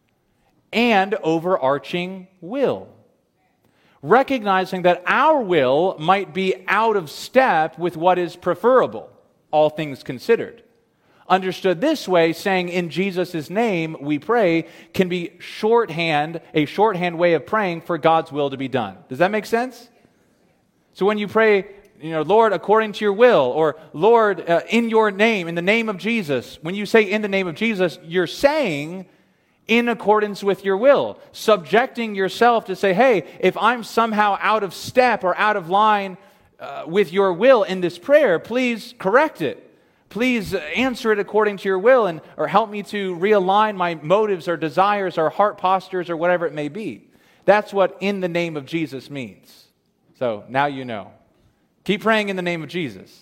and overarching will. Recognizing that our will might be out of step with what is preferable, all things considered. Understood this way, saying in Jesus' name we pray can be a shorthand way of praying for God's will to be done. Does that make sense? So when you pray, Lord, according to your will, or Lord, in your name, in the name of Jesus. When you say in the name of Jesus, you're saying in accordance with your will, subjecting yourself to say, hey, if I'm somehow out of step or out of line with your will in this prayer, please correct it. Please answer it according to your will, or help me to realign my motives or desires or heart postures or whatever it may be. That's what in the name of Jesus means. So now you know. Keep praying in the name of Jesus.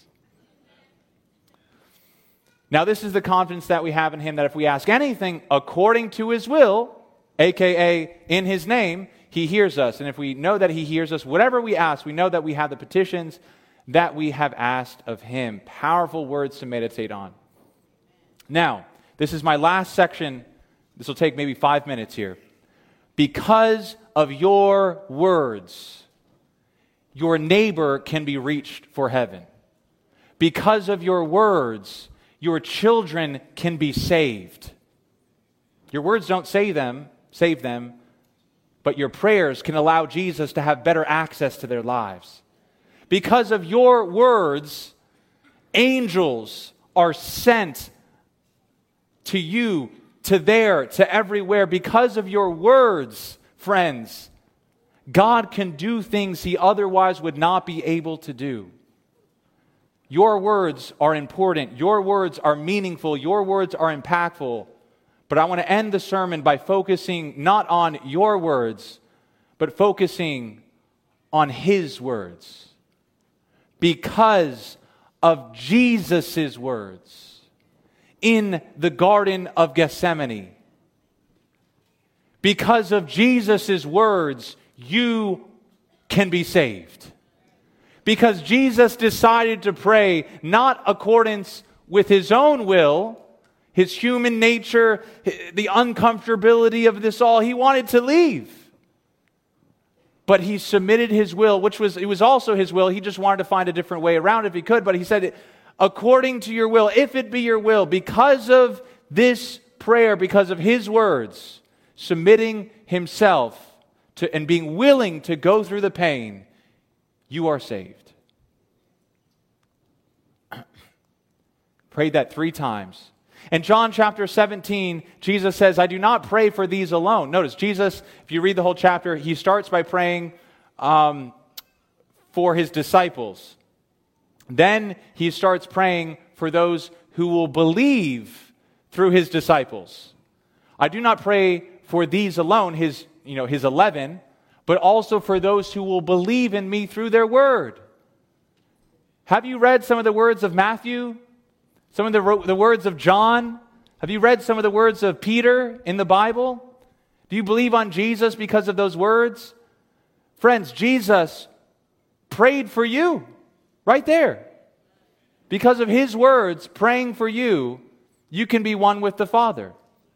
Now this is the confidence that we have in him, that if we ask anything according to his will, aka in his name, he hears us. And if we know that he hears us, whatever we ask, we know that we have the petitions that we have asked of him. Powerful words to meditate on. Now, this is my last section. This will take maybe 5 minutes here. Because of your words, your neighbor can be reached for heaven. Because of your words, your children can be saved. Your words don't save them, but your prayers can allow Jesus to have better access to their lives. Because of your words, angels are sent to you, to there, to everywhere. Because of your words, friends, God can do things he otherwise would not be able to do. Your words are important. Your words are meaningful. Your words are impactful. But I want to end the sermon by focusing not on your words, but focusing on his words. Because of Jesus' words in the Garden of Gethsemane. Because of Jesus' words, you can be saved. Because Jesus decided to pray not accordance with his own will, his human nature, the uncomfortability of this all. He wanted to leave. But he submitted his will, it was also his will. He just wanted to find a different way around if he could. But he said, according to your will, if it be your will, because of this prayer, because of his words, submitting himself to and being willing to go through the pain, you are saved. Prayed that 3 times. In John chapter 17, Jesus says, I do not pray for these alone. Notice, Jesus, if you read the whole chapter, he starts by praying for his disciples. Then he starts praying for those who will believe through his disciples. I do not pray for these alone, his 11, but also for those who will believe in me through their word. Have you read some of the words of Matthew? Some of the words of John? Have you read some of the words of Peter in the Bible? Do you believe on Jesus because of those words? Friends, Jesus prayed for you right there. Because of his words praying for you, you can be one with the Father.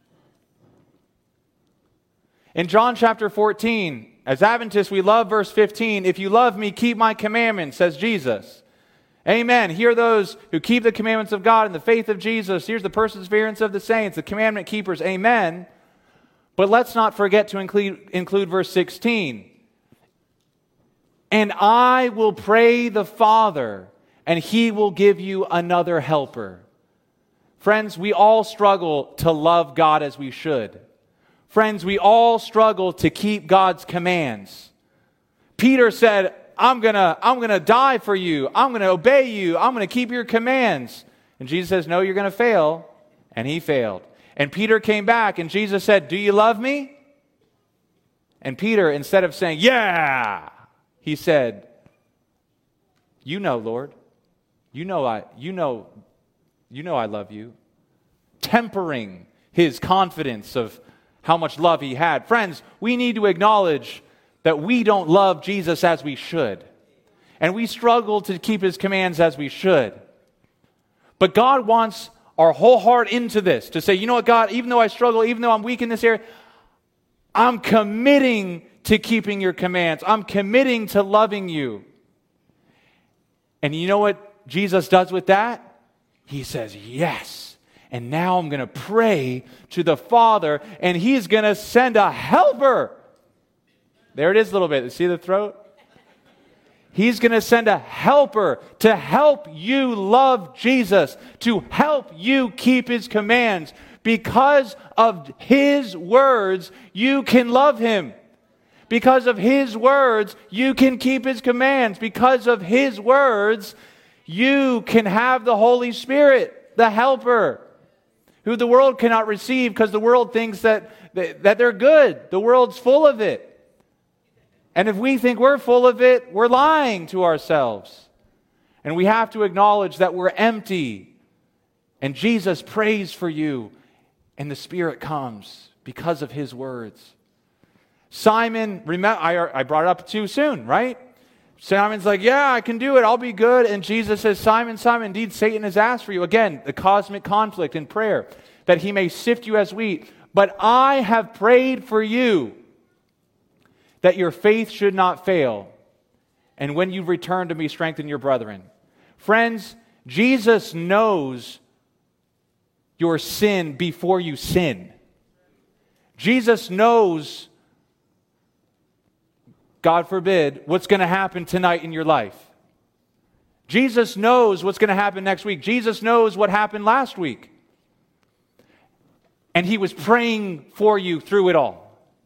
In John chapter 14, as Adventists, we love verse 15. If you love me, keep my commandments, says Jesus. Amen. Hear those who keep the commandments of God and the faith of Jesus. Here's the perseverance of the saints, the commandment keepers. Amen. But let's not forget to include verse 16. And I will pray the Father, and he will give you another helper. Friends, we all struggle to love God as we should. Friends, we all struggle to keep God's commands. Peter said, I'm gonna die for you. I'm gonna obey you. I'm gonna keep your commands. And Jesus says, no, you're gonna fail. And he failed. And Peter came back and Jesus said, do you love me? And Peter, instead of saying, yeah, he said, you know, Lord. You know I love you. Tempering his confidence of how much love he had. Friends, we need to acknowledge that we don't love Jesus as we should. And we struggle to keep his commands as we should. But God wants our whole heart into this. To say, you know what, God, even though I struggle, even though I'm weak in this area, I'm committing to keeping your commands. I'm committing to loving you. And you know what Jesus does with that? He says, yes. And now I'm going to pray to the Father, and he's going to send a helper. There it is a little bit. See the throat? He's going to send a helper to help you love Jesus, to help you keep his commands. Because of his words, you can love him. Because of His words, you can keep His commands. Because of His words, you can have the Holy Spirit, the Helper, who the world cannot receive because the world thinks that they're good. The world's full of it. And if we think we're full of it, we're lying to ourselves. And we have to acknowledge that we're empty. And Jesus prays for you, and the Spirit comes because of His words. Simon, remember, I brought it up too soon, right? Simon's like, yeah, I can do it. I'll be good. And Jesus says, Simon, Simon, indeed Satan has asked for you. Again, the cosmic conflict in prayer, that he may sift you as wheat. But I have prayed for you that your faith should not fail. And when you return to me, strengthen your brethren. Friends, Jesus knows your sin before you sin. Jesus knows, God forbid, what's going to happen tonight in your life. Jesus knows what's going to happen next week. Jesus knows what happened last week. And He was praying for you through it all.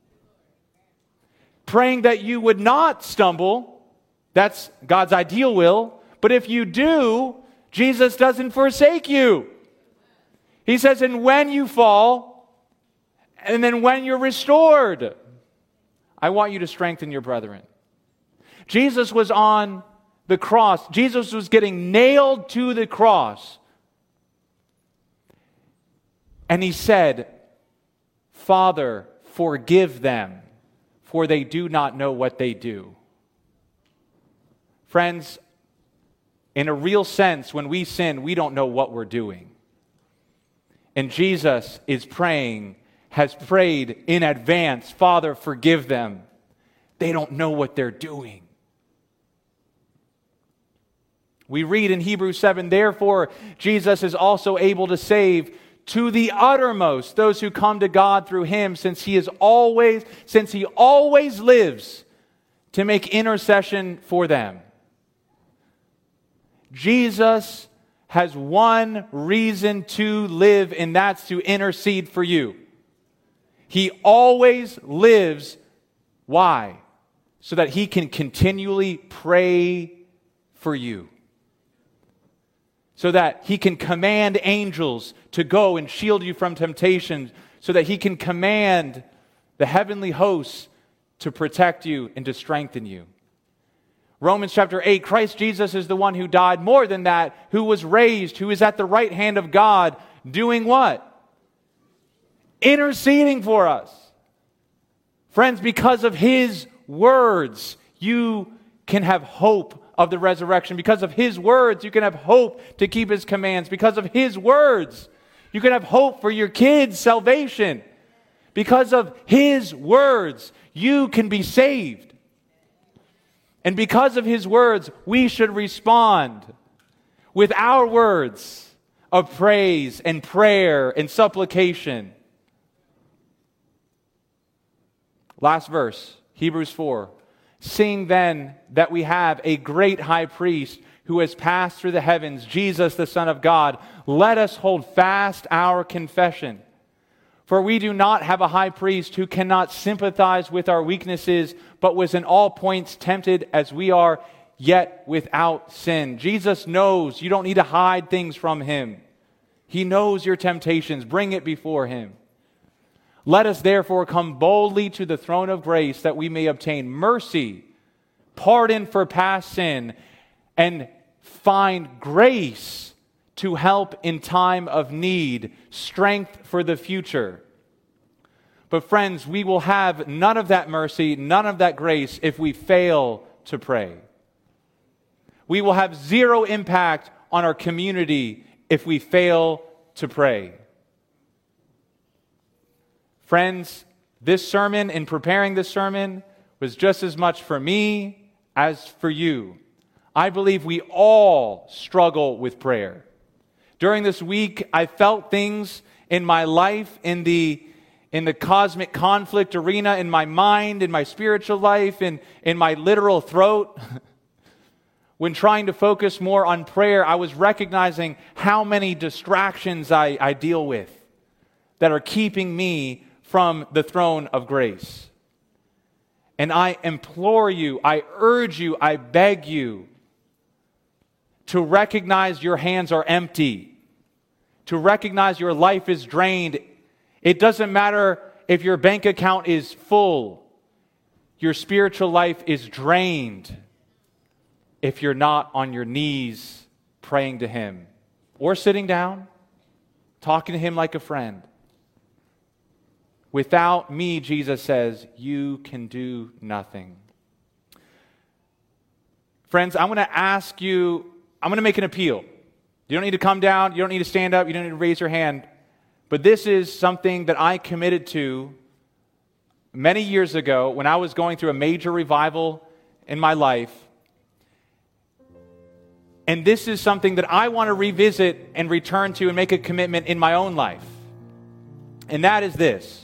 Praying that you would not stumble. That's God's ideal will. But if you do, Jesus doesn't forsake you. He says, and when you fall, and then when you're restored, I want you to strengthen your brethren. Jesus was on the cross. Jesus was getting nailed to the cross. And He said, Father, forgive them, for they do not know what they do. Friends, in a real sense, when we sin, we don't know what we're doing. And Jesus is praying, has prayed in advance, Father, forgive them. They don't know what they're doing. We read in Hebrews 7, therefore, Jesus is also able to save to the uttermost those who come to God through Him, since He always lives to make intercession for them. Jesus has one reason to live, and that's to intercede for you. He always lives. Why? So that He can continually pray for you. So that He can command angels to go and shield you from temptation. So that He can command the heavenly hosts to protect you and to strengthen you. Romans chapter 8, Christ Jesus is the one who died. More than that, who was raised, who is at the right hand of God, doing what? Interceding for us. Friends, because of His words, you can have hope of the resurrection. Because of His words, you can have hope to keep His commands. Because of His words, you can have hope for your kids' salvation. Because of His words, you can be saved. And because of His words, we should respond with our words of praise and prayer and supplication. Last verse, Hebrews 4. Seeing then that we have a great high priest who has passed through the heavens, Jesus the Son of God, let us hold fast our confession. For we do not have a high priest who cannot sympathize with our weaknesses, but was in all points tempted as we are, yet without sin. Jesus knows you don't need to hide things from Him. He knows your temptations. Bring it before Him. Let us therefore come boldly to the throne of grace that we may obtain mercy, pardon for past sin, and find grace to help in time of need, strength for the future. But friends, we will have none of that mercy, none of that grace if we fail to pray. We will have zero impact on our community if we fail to pray. Friends, this sermon, in preparing this sermon, was just as much for me as for you. I believe we all struggle with prayer. During this week, I felt things in my life, in the cosmic conflict arena, in my mind, in my spiritual life, in my literal throat. When trying to focus more on prayer, I was recognizing how many distractions I deal with that are keeping me from the throne of grace. And I implore you, I urge you, I beg you to recognize your hands are empty, to recognize your life is drained. It doesn't matter if your bank account is full, your spiritual life is drained if you're not on your knees praying to Him or sitting down, talking to Him like a friend. Without me, Jesus says, you can do nothing. Friends, I'm going to ask you, I'm going to make an appeal. You don't need to come down, you don't need to stand up, you don't need to raise your hand. But this is something that I committed to many years ago when I was going through a major revival in my life. And this is something that I want to revisit and return to and make a commitment in my own life. And that is this.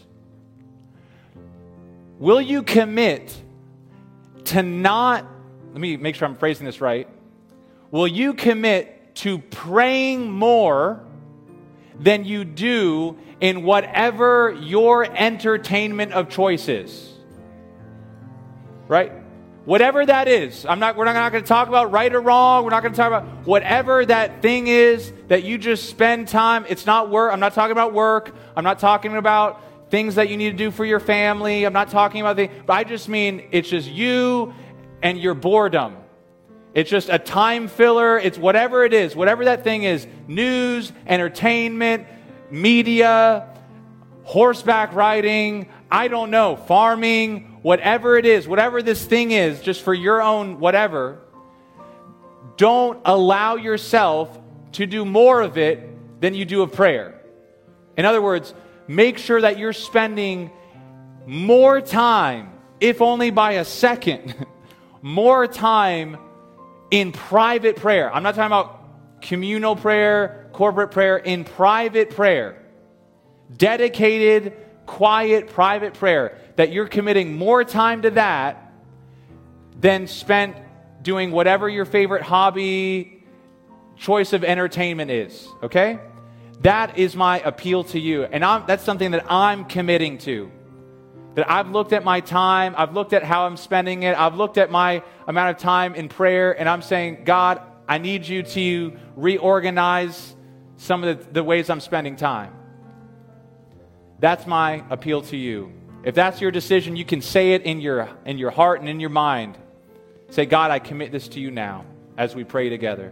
Will you commit to not, let me make sure I'm phrasing this right. Will you commit to praying more than you do in whatever your entertainment of choice is? Right? Whatever that is. We're not going to talk about right or wrong. We're not going to talk about whatever that thing is that you just spend time. It's not work. I'm not talking about work. I'm not talking about things that you need to do for your family. I'm not talking about but I just mean it's just you and your boredom. It's just a time filler. It's whatever it is, whatever that thing is, news, entertainment, media, horseback riding, I don't know, farming, whatever it is, whatever this thing is, just for your own whatever, don't allow yourself to do more of it than you do of prayer. In other words, make sure that you're spending more time, if only by a second, more time in private prayer. I'm not talking about communal prayer, corporate prayer, in private prayer. Dedicated, quiet, private prayer. That you're committing more time to that than spent doing whatever your favorite hobby, choice of entertainment is. Okay? That is my appeal to you. And that's something that I'm committing to. That I've looked at my time, I've looked at how I'm spending it, I've looked at my amount of time in prayer, and I'm saying, God, I need you to reorganize some of the ways I'm spending time. That's my appeal to you. If that's your decision, you can say it in your heart and in your mind. Say, God, I commit this to you now as we pray together.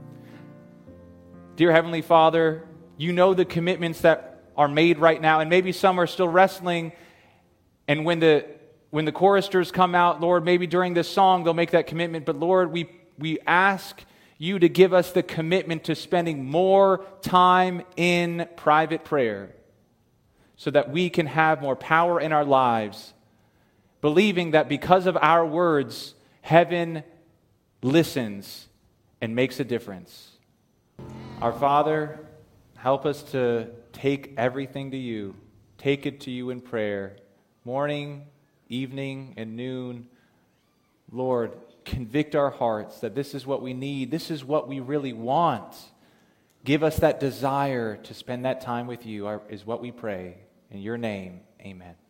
Dear Heavenly Father, you know the commitments that are made right now, and maybe some are still wrestling. And when the choristers come out, Lord, maybe during this song they'll make that commitment. But Lord, we ask you to give us the commitment to spending more time in private prayer so that we can have more power in our lives, believing that because of our words, heaven listens and makes a difference. Our Father, help us to take everything to you, take it to you in prayer, morning, evening, and noon. Lord, convict our hearts that this is what we need, this is what we really want. Give us that desire to spend that time with you, is what we pray. In your name, amen.